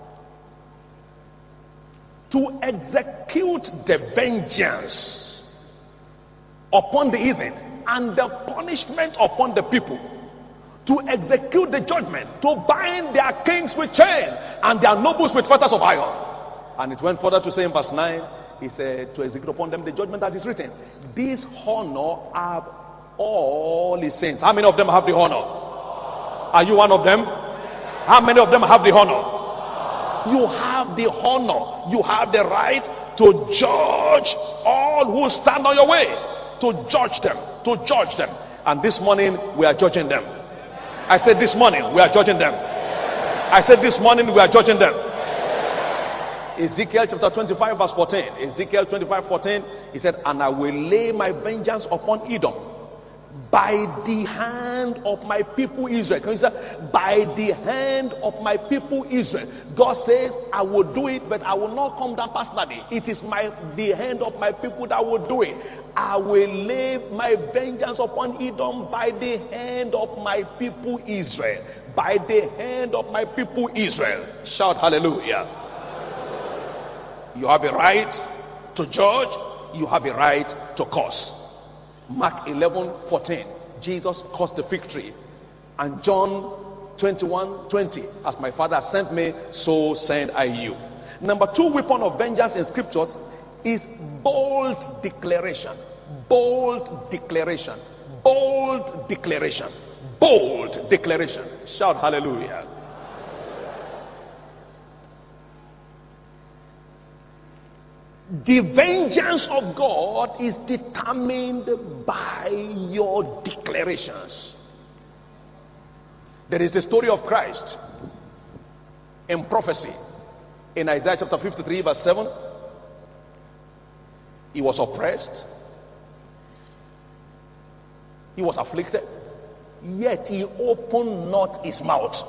to execute the vengeance upon the heathen and the punishment upon the people, to execute the judgment, to bind their kings with chains and their nobles with fetters of iron. And it went further to say in verse nine, he said, to execute upon them the judgment that is written. This honor have all his saints. How many of them have the honor? Are you one of them? How many of them have the honor? You have the honor. You have the right to judge all who stand on your way. To judge them. To judge them. And this morning we are judging them. I said this morning we are judging them. I said this morning we are judging them. Ezekiel chapter twenty-five verse fourteen. Ezekiel twenty-five fourteen. He said, and I will lay my vengeance upon Edom by the hand of my people Israel. Can you say, by the hand of my people Israel? God says, I will do it, but I will not come down personally. It is my the hand of my people that will do it. I will lay my vengeance upon Edom by the hand of my people Israel. By the hand of my people Israel. Shout hallelujah. You have a right to judge. You have a right to curse. Mark eleven fourteen. Jesus caused the fig tree. And John twenty-one twenty. As my Father sent me, so send I you. Number two weapon of vengeance in scriptures is bold declaration. Bold declaration. Bold declaration. Bold declaration. Shout hallelujah. The vengeance of God is determined by your declarations. There is the story of Christ in prophecy in Isaiah chapter fifty-three verse seven. He was oppressed, he was afflicted, yet he opened not his mouth.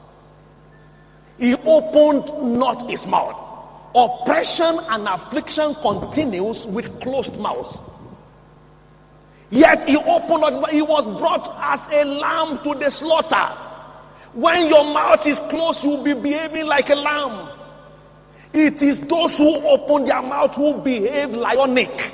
He opened not his mouth. Oppression and affliction continues with closed mouth. Yet he opened not, he was brought as a lamb to the slaughter. When your mouth is closed, you'll be behaving like a lamb. It is those who open their mouth who behave lionic.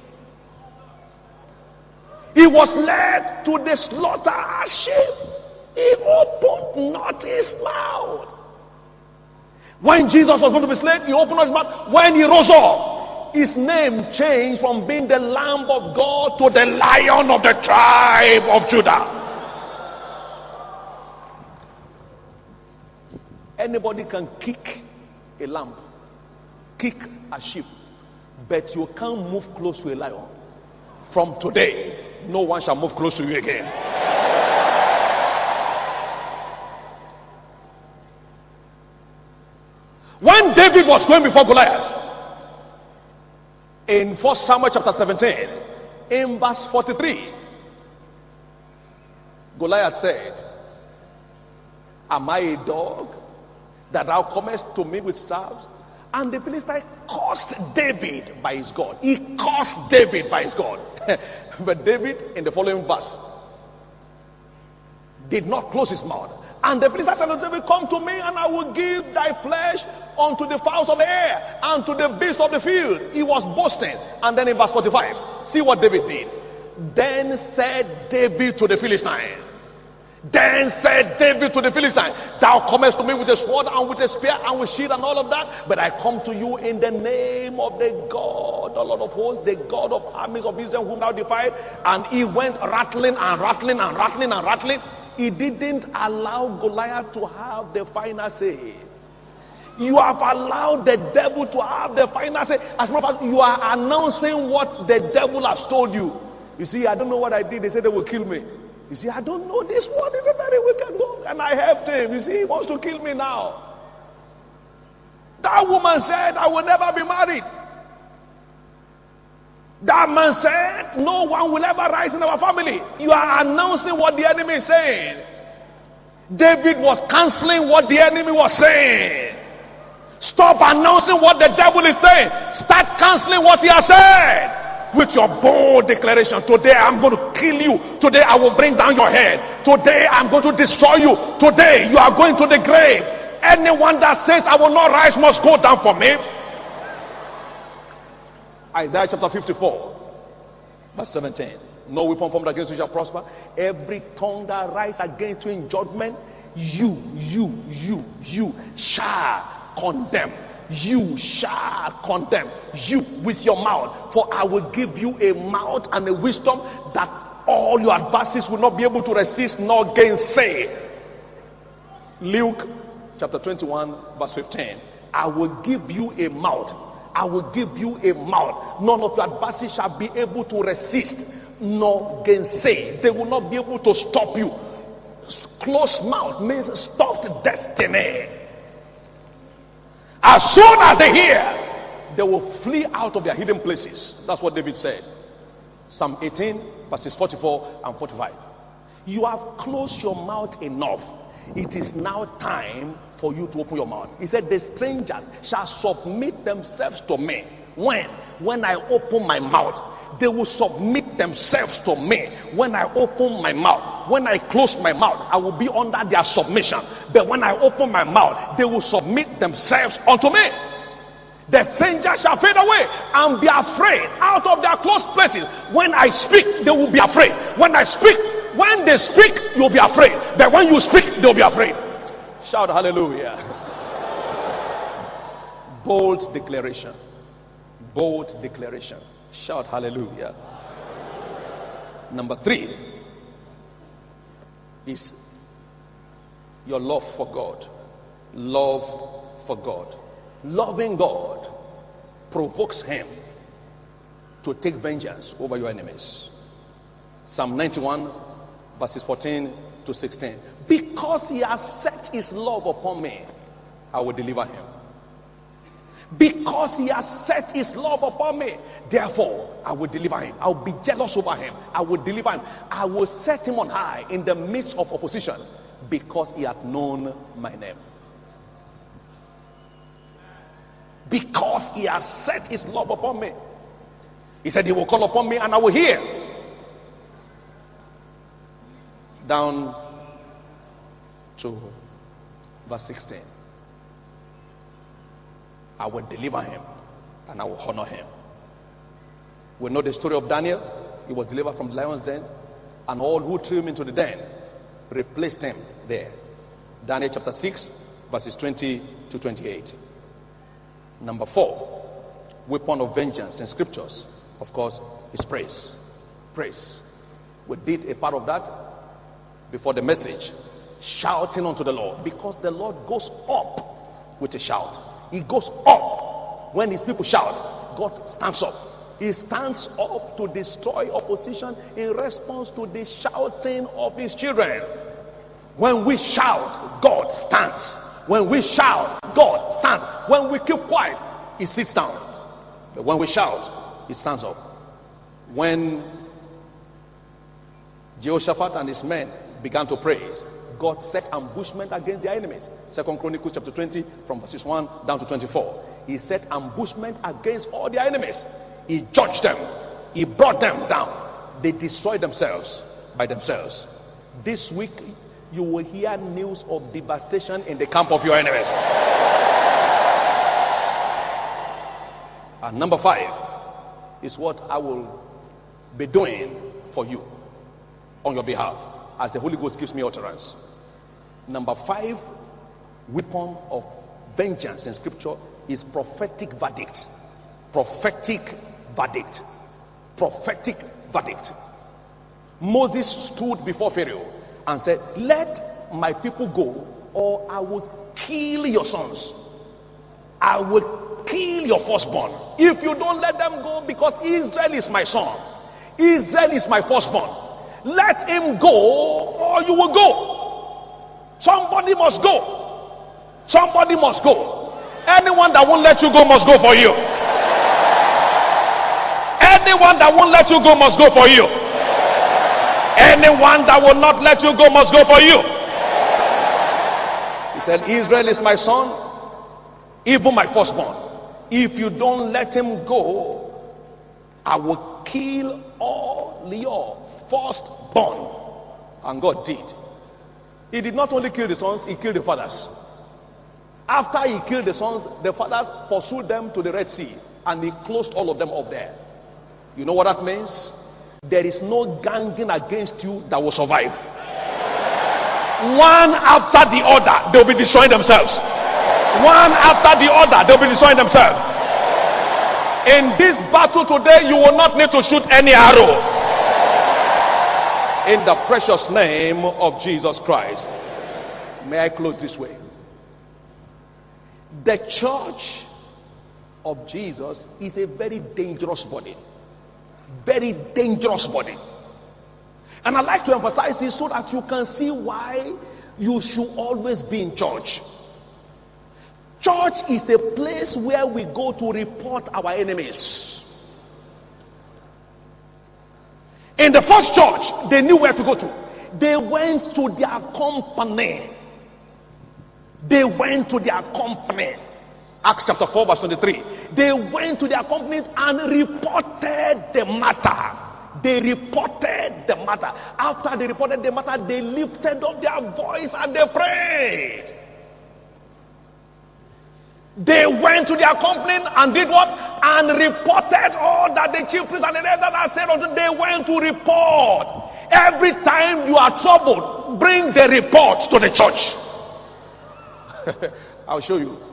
He was led to the slaughter as sheep. He opened not his mouth. When Jesus was going to be slain, he opened his mouth. When he rose up, his name changed from being the Lamb of God to the Lion of the tribe of Judah. Anybody can kick a lamb, kick a sheep, but you can't move close to a lion. From today, no one shall move close to you again. David was going before Goliath. In First Samuel chapter seventeen, in verse forty-three, Goliath said, am I a dog that thou comest to me with staves? And the Philistine cursed David by his God. He cursed David by his God. But David, in the following verse, did not close his mouth. And the Philistine said unto David, come to me, and I will give thy flesh unto the fowls of the air, and to the beasts of the field. He was boasting. And then in verse forty-five, see what David did. Then said David to the Philistine, Then said David to the Philistine, thou comest to me with a sword and with a spear and with shield and all of that, but I come to you in the name of the God, the Lord of hosts, the God of armies of Israel, whom thou defied. And he went rattling and rattling and rattling and rattling. He didn't allow Goliath to have the final say. You have allowed the devil to have the final say. As a matter of fact, you are announcing what the devil has told you. You see, I don't know what I did. They said they will kill me. You see, I don't know. This one is a very wicked one. And I helped him. You see, he wants to kill me now. That woman said, I will never be married. That man said, no one will ever rise in our family. You are announcing what the enemy is saying. David was canceling what the enemy was saying. Stop announcing what the devil is saying. Start canceling what he has said. With your bold declaration, today I'm going to kill you. Today I will bring down your head. Today I'm going to destroy you. Today you are going to the grave. Anyone that says I will not rise must go down for me. Isaiah chapter fifty-four, verse seventeen. No weapon formed against you shall prosper. Every tongue that rises against you in judgment, you, you, you, you shall condemn. You shall condemn. You with your mouth. For I will give you a mouth and a wisdom that all your adversaries will not be able to resist nor gainsay. Luke chapter twenty-one, verse fifteen. I will give you a mouth. I will give you a mouth. None of your adversaries shall be able to resist nor gainsay. They will not be able to stop you. Closed mouth means stopped destiny. As soon as they hear, they will flee out of their hidden places. That's what David said. Psalm eighteen, verses forty-four and forty-five. You have closed your mouth enough. It is now time for you to open your mouth. He said, the strangers shall submit themselves to me. When? When I open my mouth. They will submit themselves to me. When I open my mouth. When I close my mouth, I will be under their submission. But when I open my mouth, they will submit themselves unto me. The strangers shall fade away and be afraid out of their closed places. When I speak, they will be afraid. When I speak, when they speak, you'll be afraid. But when you speak, they'll be afraid. Shout hallelujah. Bold declaration. Bold declaration. Shout hallelujah. Number three is your love for God. Love for God. Loving God provokes him to take vengeance over your enemies. Psalm ninety-one, verses fourteen to sixteen. Because he has set his love upon me, I will deliver him. Because he has set his love upon me, therefore I will deliver him. I will be jealous over him. I will deliver him. I will set him on high in the midst of opposition, because he hath known my name. Because he has set his love upon me. He said he will call upon me and I will hear. Down to verse sixteen. I will deliver him and I will honor him. We know the story of Daniel. He was delivered from the lion's den, and all who threw him into the den replaced him there. Daniel chapter six, verses twenty to twenty-eight. Number four, weapon of vengeance in scriptures, of course, is praise. Praise. We did a part of that before the message. Shouting unto the Lord, because the Lord goes up with a shout. He goes up. When his people shout, God stands up. He stands up to destroy opposition in response to the shouting of his children. When we shout, God stands. When we shout, God stands. When we keep quiet, he sits down. But when we shout, he stands up. When Jehoshaphat and his men began to praise, God set ambushment against their enemies. Second Chronicles chapter twenty, from verses one down to twenty-four. He set ambushment against all their enemies. He judged them. He brought them down. They destroyed themselves by themselves. This week, you will hear news of devastation in the camp of your enemies. And number five is what I will be doing for you on your behalf as the Holy Ghost gives me utterance. Number five weapon of vengeance in scripture is prophetic verdict. Prophetic verdict. Prophetic verdict. Moses stood before Pharaoh and said, let my people go, or I will kill your sons. I will kill your firstborn. If you don't let them go, because Israel is my son, Israel is my firstborn, let him go, or you will go. Somebody must go. Somebody must go. Anyone that won't let you go must go for you. Anyone that won't let you go must go for you. Anyone that will not let you go must go for you. He said, Israel is my son, even my firstborn. If you don't let him go, I will kill all your firstborn. And God did. He did not only kill the sons, he killed the fathers. After he killed the sons, the fathers pursued them to the Red Sea, and he closed all of them up there. You know what that means? There is no ganging against you that will survive. One after the other, they'll be destroying themselves. One after the other, they'll be destroying themselves. In this battle today, you will not need to shoot any arrow. In the precious name of Jesus Christ. May I close this way? The church of Jesus is a very dangerous body. Very dangerous body. And I like to emphasize this so that you can see why you should always be in church. Church is a place where we go to report our enemies. In the first church, they knew where to go to. They went to their company. They went to their company. Acts chapter four verse twenty-three. They went to their companies and reported the matter. They reported the matter. After they reported the matter, they lifted up their voice and they prayed. They went to their company and did what? And reported all that the chief priest and the elders had said unto them. They went to report. Every time you are troubled, bring the report to the church. I'll show you.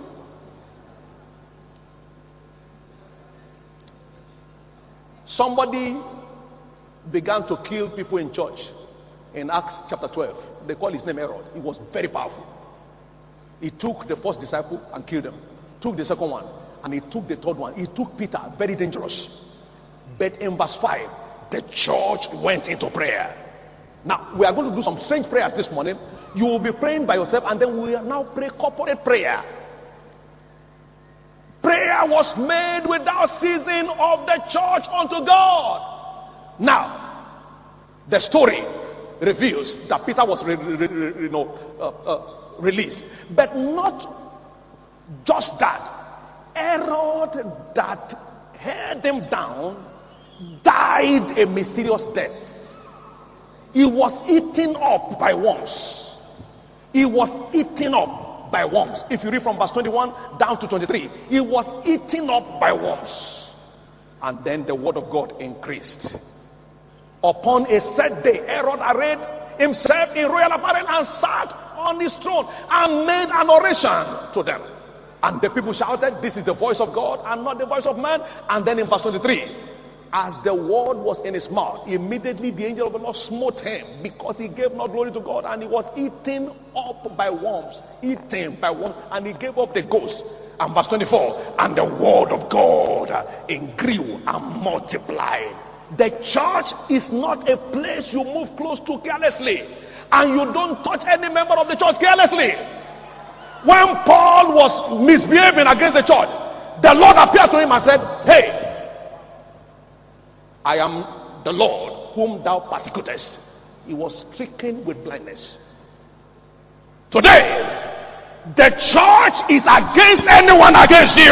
Somebody began to kill people in church in Acts chapter twelve. They call his name Herod. He was very powerful. He took the first disciple and killed him. Took the second one and he took the third one. He took Peter, very dangerous. But in verse five, the church went into prayer. Now, we are going to do some strange prayers this morning. You will be praying by yourself, and then we will now pray corporate prayer. Prayer was made without ceasing of the church unto God. Now, the story reveals that Peter was re- re- re- you know, uh, uh, released. But not just that. Herod that held him down died a mysterious death. He was eaten up by worms. He was eaten up by worms. If you read from verse twenty-one down to twenty-three, he was eaten up by worms. And then the word of God increased. Upon a set day, Herod arrayed himself in royal apparel and sat on his throne and made an oration to them. And the people shouted, "This is the voice of God and not the voice of man." And then in verse twenty-three, as the word was in his mouth, immediately the angel of the Lord smote him, because he gave not glory to God, and he was eaten up by worms, eaten by worms, and he gave up the ghost. And verse twenty-four, and the word of God grew and multiplied. The church is not a place you move close to carelessly, and you don't touch any member of the church carelessly. When Paul was misbehaving against the church, the Lord appeared to him and said, hey, I am the Lord whom thou persecutest. He was stricken with blindness. Today, the church is against anyone against you.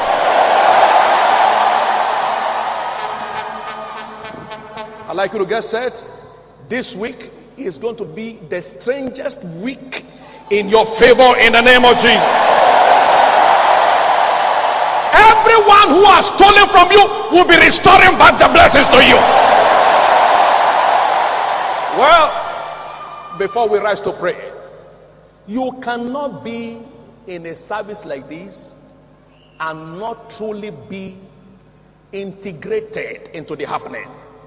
I'd like you to get set. This week is going to be the strangest week in your favor in the name of Jesus. Everyone who has stolen from you will be restoring back the blessings to you. Well, before we rise to pray, you cannot be in a service like this and not truly be integrated into the happening.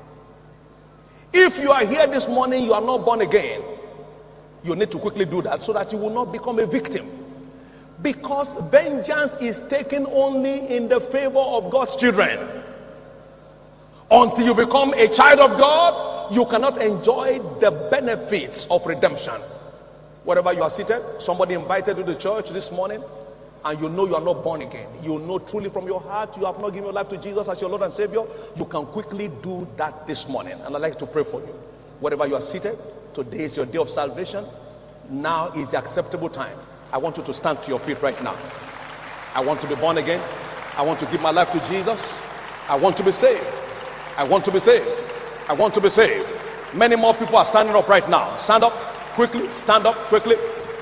If you are here this morning, you are not born again, you need to quickly do that so that you will not become a victim. Because vengeance is taken only in the favor of God's children. Until you become a child of God, you cannot enjoy the benefits of redemption. Wherever you are seated, somebody invited you to the church this morning, and you know you are not born again. You know truly from your heart you have not given your life to Jesus as your Lord and Savior. You can quickly do that this morning, and I'd like to pray for you. Wherever you are seated, today is your day of salvation. Now is the acceptable time. I want you to stand to your feet right now. I want to be born again. I want to give my life to Jesus. I want to be saved. I want to be saved. I want to be saved. Many more people are standing up right now. Stand up quickly. Stand up quickly.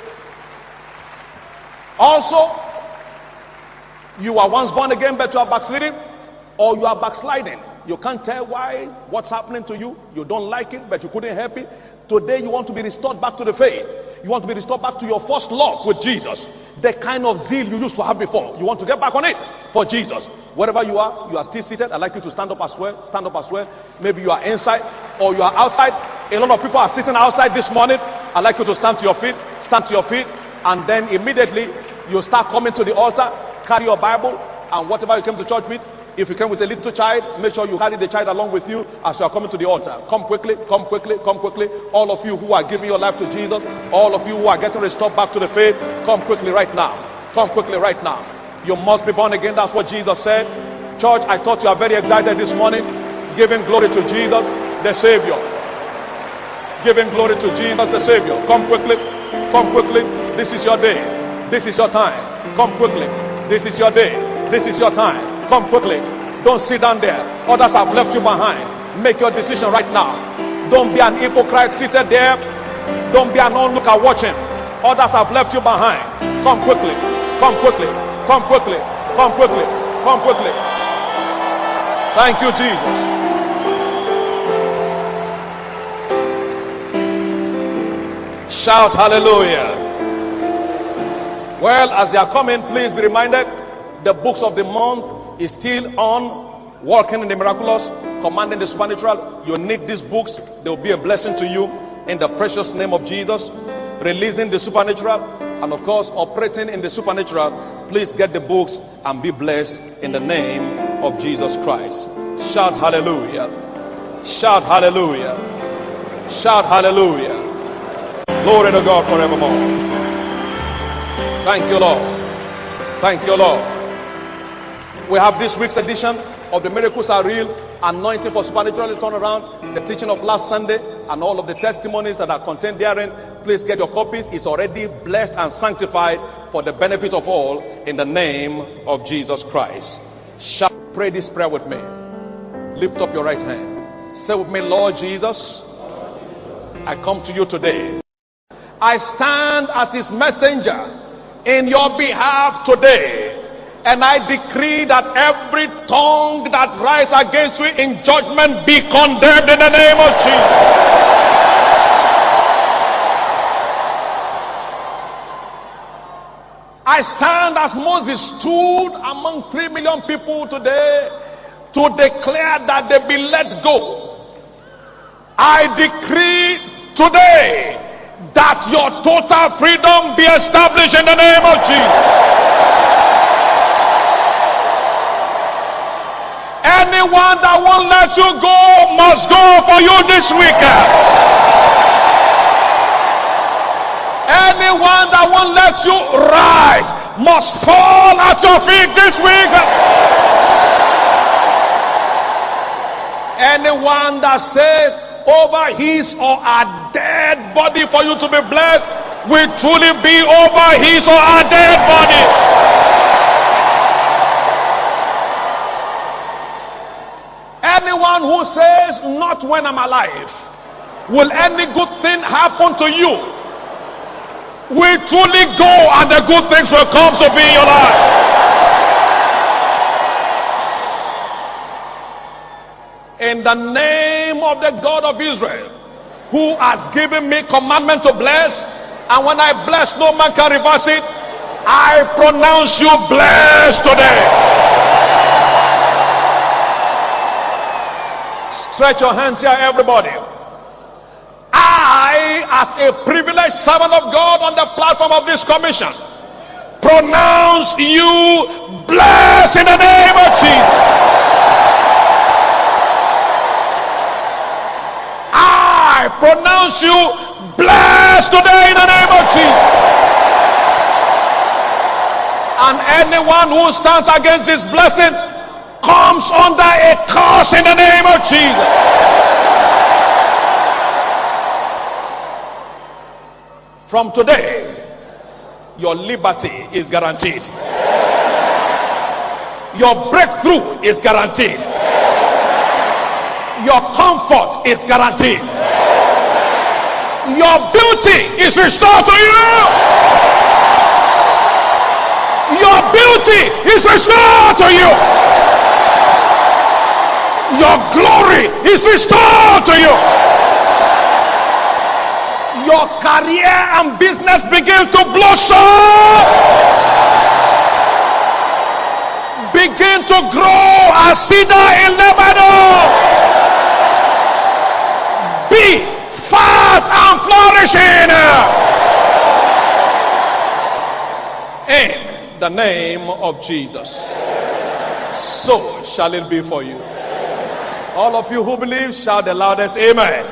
Also, you are once born again, but you are backsliding, or you are backsliding. You can't tell why, what's happening to you. You don't like it, but you couldn't help it. Today you want to be restored back to the faith. You want to be restored back to your first love with Jesus. The kind of zeal you used to have before. You want to get back on it for Jesus. Wherever you are, you are still seated. I'd like you to stand up as well. Stand up as well. Maybe you are inside or you are outside. A lot of people are sitting outside this morning. I'd like you to stand to your feet. Stand to your feet. And then immediately you start coming to the altar. Carry your Bible and whatever you came to church with. If you came with a little child, make sure you carry the child along with you as you are coming to the altar. Come quickly, come quickly, come quickly. All of you who are giving your life to Jesus, all of you who are getting restored back to the faith, come quickly right now. Come quickly right now. You must be born again. That's what Jesus said. Church, I thought you are very excited this morning, giving glory to Jesus, the Savior. Giving glory to Jesus, the Savior. Come quickly, come quickly. This is your day. This is your time. Come quickly. This is your day. This is your time. Come quickly. Don't sit down there. Others have left you behind. Make your decision right now. Don't be an hypocrite seated there. Don't be an onlooker watching. Others have left you behind. Come quickly. Come quickly. Come quickly. Come quickly. Come quickly. Thank you, Jesus. Shout hallelujah. Well, as they are coming, please be reminded the books of the month is still on, walking in the miraculous, commanding the supernatural. You need these books. They will be a blessing to you in the precious name of Jesus. Releasing the supernatural and of course operating in the supernatural. Please get the books and be blessed in the name of Jesus Christ. Shout hallelujah. Shout hallelujah. Shout hallelujah. Glory to God forevermore. Thank you, Lord. Thank you, Lord. We have this week's edition of the Miracles Are Real, Anointing for Supernatural Turnaround, the teaching of last Sunday, and all of the testimonies that are contained therein. Please get your copies. It's already blessed and sanctified for the benefit of all in the name of Jesus Christ. Shall pray this prayer with me. Lift up your right hand. Say with me, Lord Jesus, I come to you today. I stand as his messenger in your behalf today. And I decree that every tongue that rises against you in judgment be condemned in the name of Jesus. I stand as Moses stood among three million people today to declare that they be let go. I decree today that your total freedom be established in the name of Jesus. Anyone that won't let you go must go for you this weekend. Anyone that won't let you rise must fall at your feet this week. Anyone that says over his or her dead body for you to be blessed will truly be over his or her dead body. Anyone who says not when I'm alive will any good thing happen to you will truly go and the good things will come to be in your life. In the name of the God of Israel, who has given me commandment to bless, and when I bless, no man can reverse it, I pronounce you blessed today. Stretch your hands here, everybody. I, as a privileged servant of God on the platform of this commission, pronounce you blessed in the name of Jesus. I pronounce you blessed today in the name of Jesus. And anyone who stands against this blessing comes under a curse in the name of Jesus. From today, your liberty is guaranteed. Your breakthrough is guaranteed. Your comfort is guaranteed. Your beauty is restored to you. Your beauty is restored to you. Your glory is restored to you. Your career and business begins to blossom. Begin to grow as cedar in Lebanon. Be fat and flourishing. In the name of Jesus. So shall it be for you. All of you who believe, shout the loudest amen.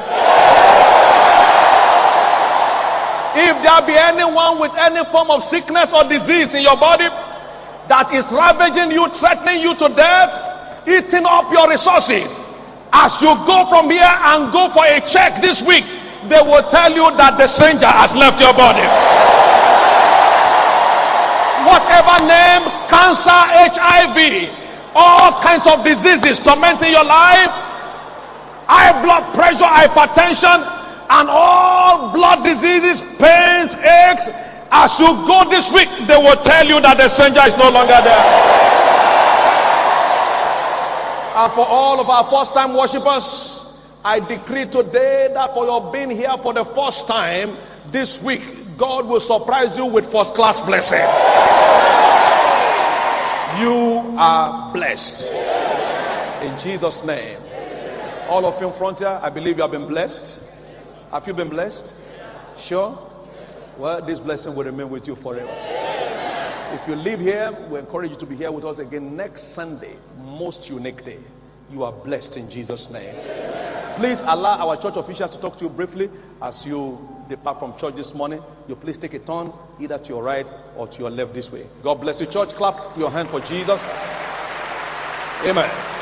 If there be anyone with any form of sickness or disease in your body that is ravaging you, threatening you to death, eating up your resources, as you go from here and go for a check this week, they will tell you that the stranger has left your body. Whatever name, cancer, H I V, all kinds of diseases tormenting your life, high blood pressure, hypertension, and all blood diseases, pains, aches, as you go this week, they will tell you that the stranger is no longer there. And for all of our first time worshippers, I decree today that for your being here for the first time this week, God will surprise you with first class blessing. You are blessed. In Jesus' name. All of you in front here, I believe you have been blessed. Have you been blessed? Sure? Well, this blessing will remain with you forever. If you live here, we encourage you to be here with us again next Sunday, most unique day. You are blessed in Jesus' name. Please allow our church officials to talk to you briefly as you depart from church this morning. You please take a turn either to your right or to your left this way. God bless you, church. Clap your hand for Jesus. Amen.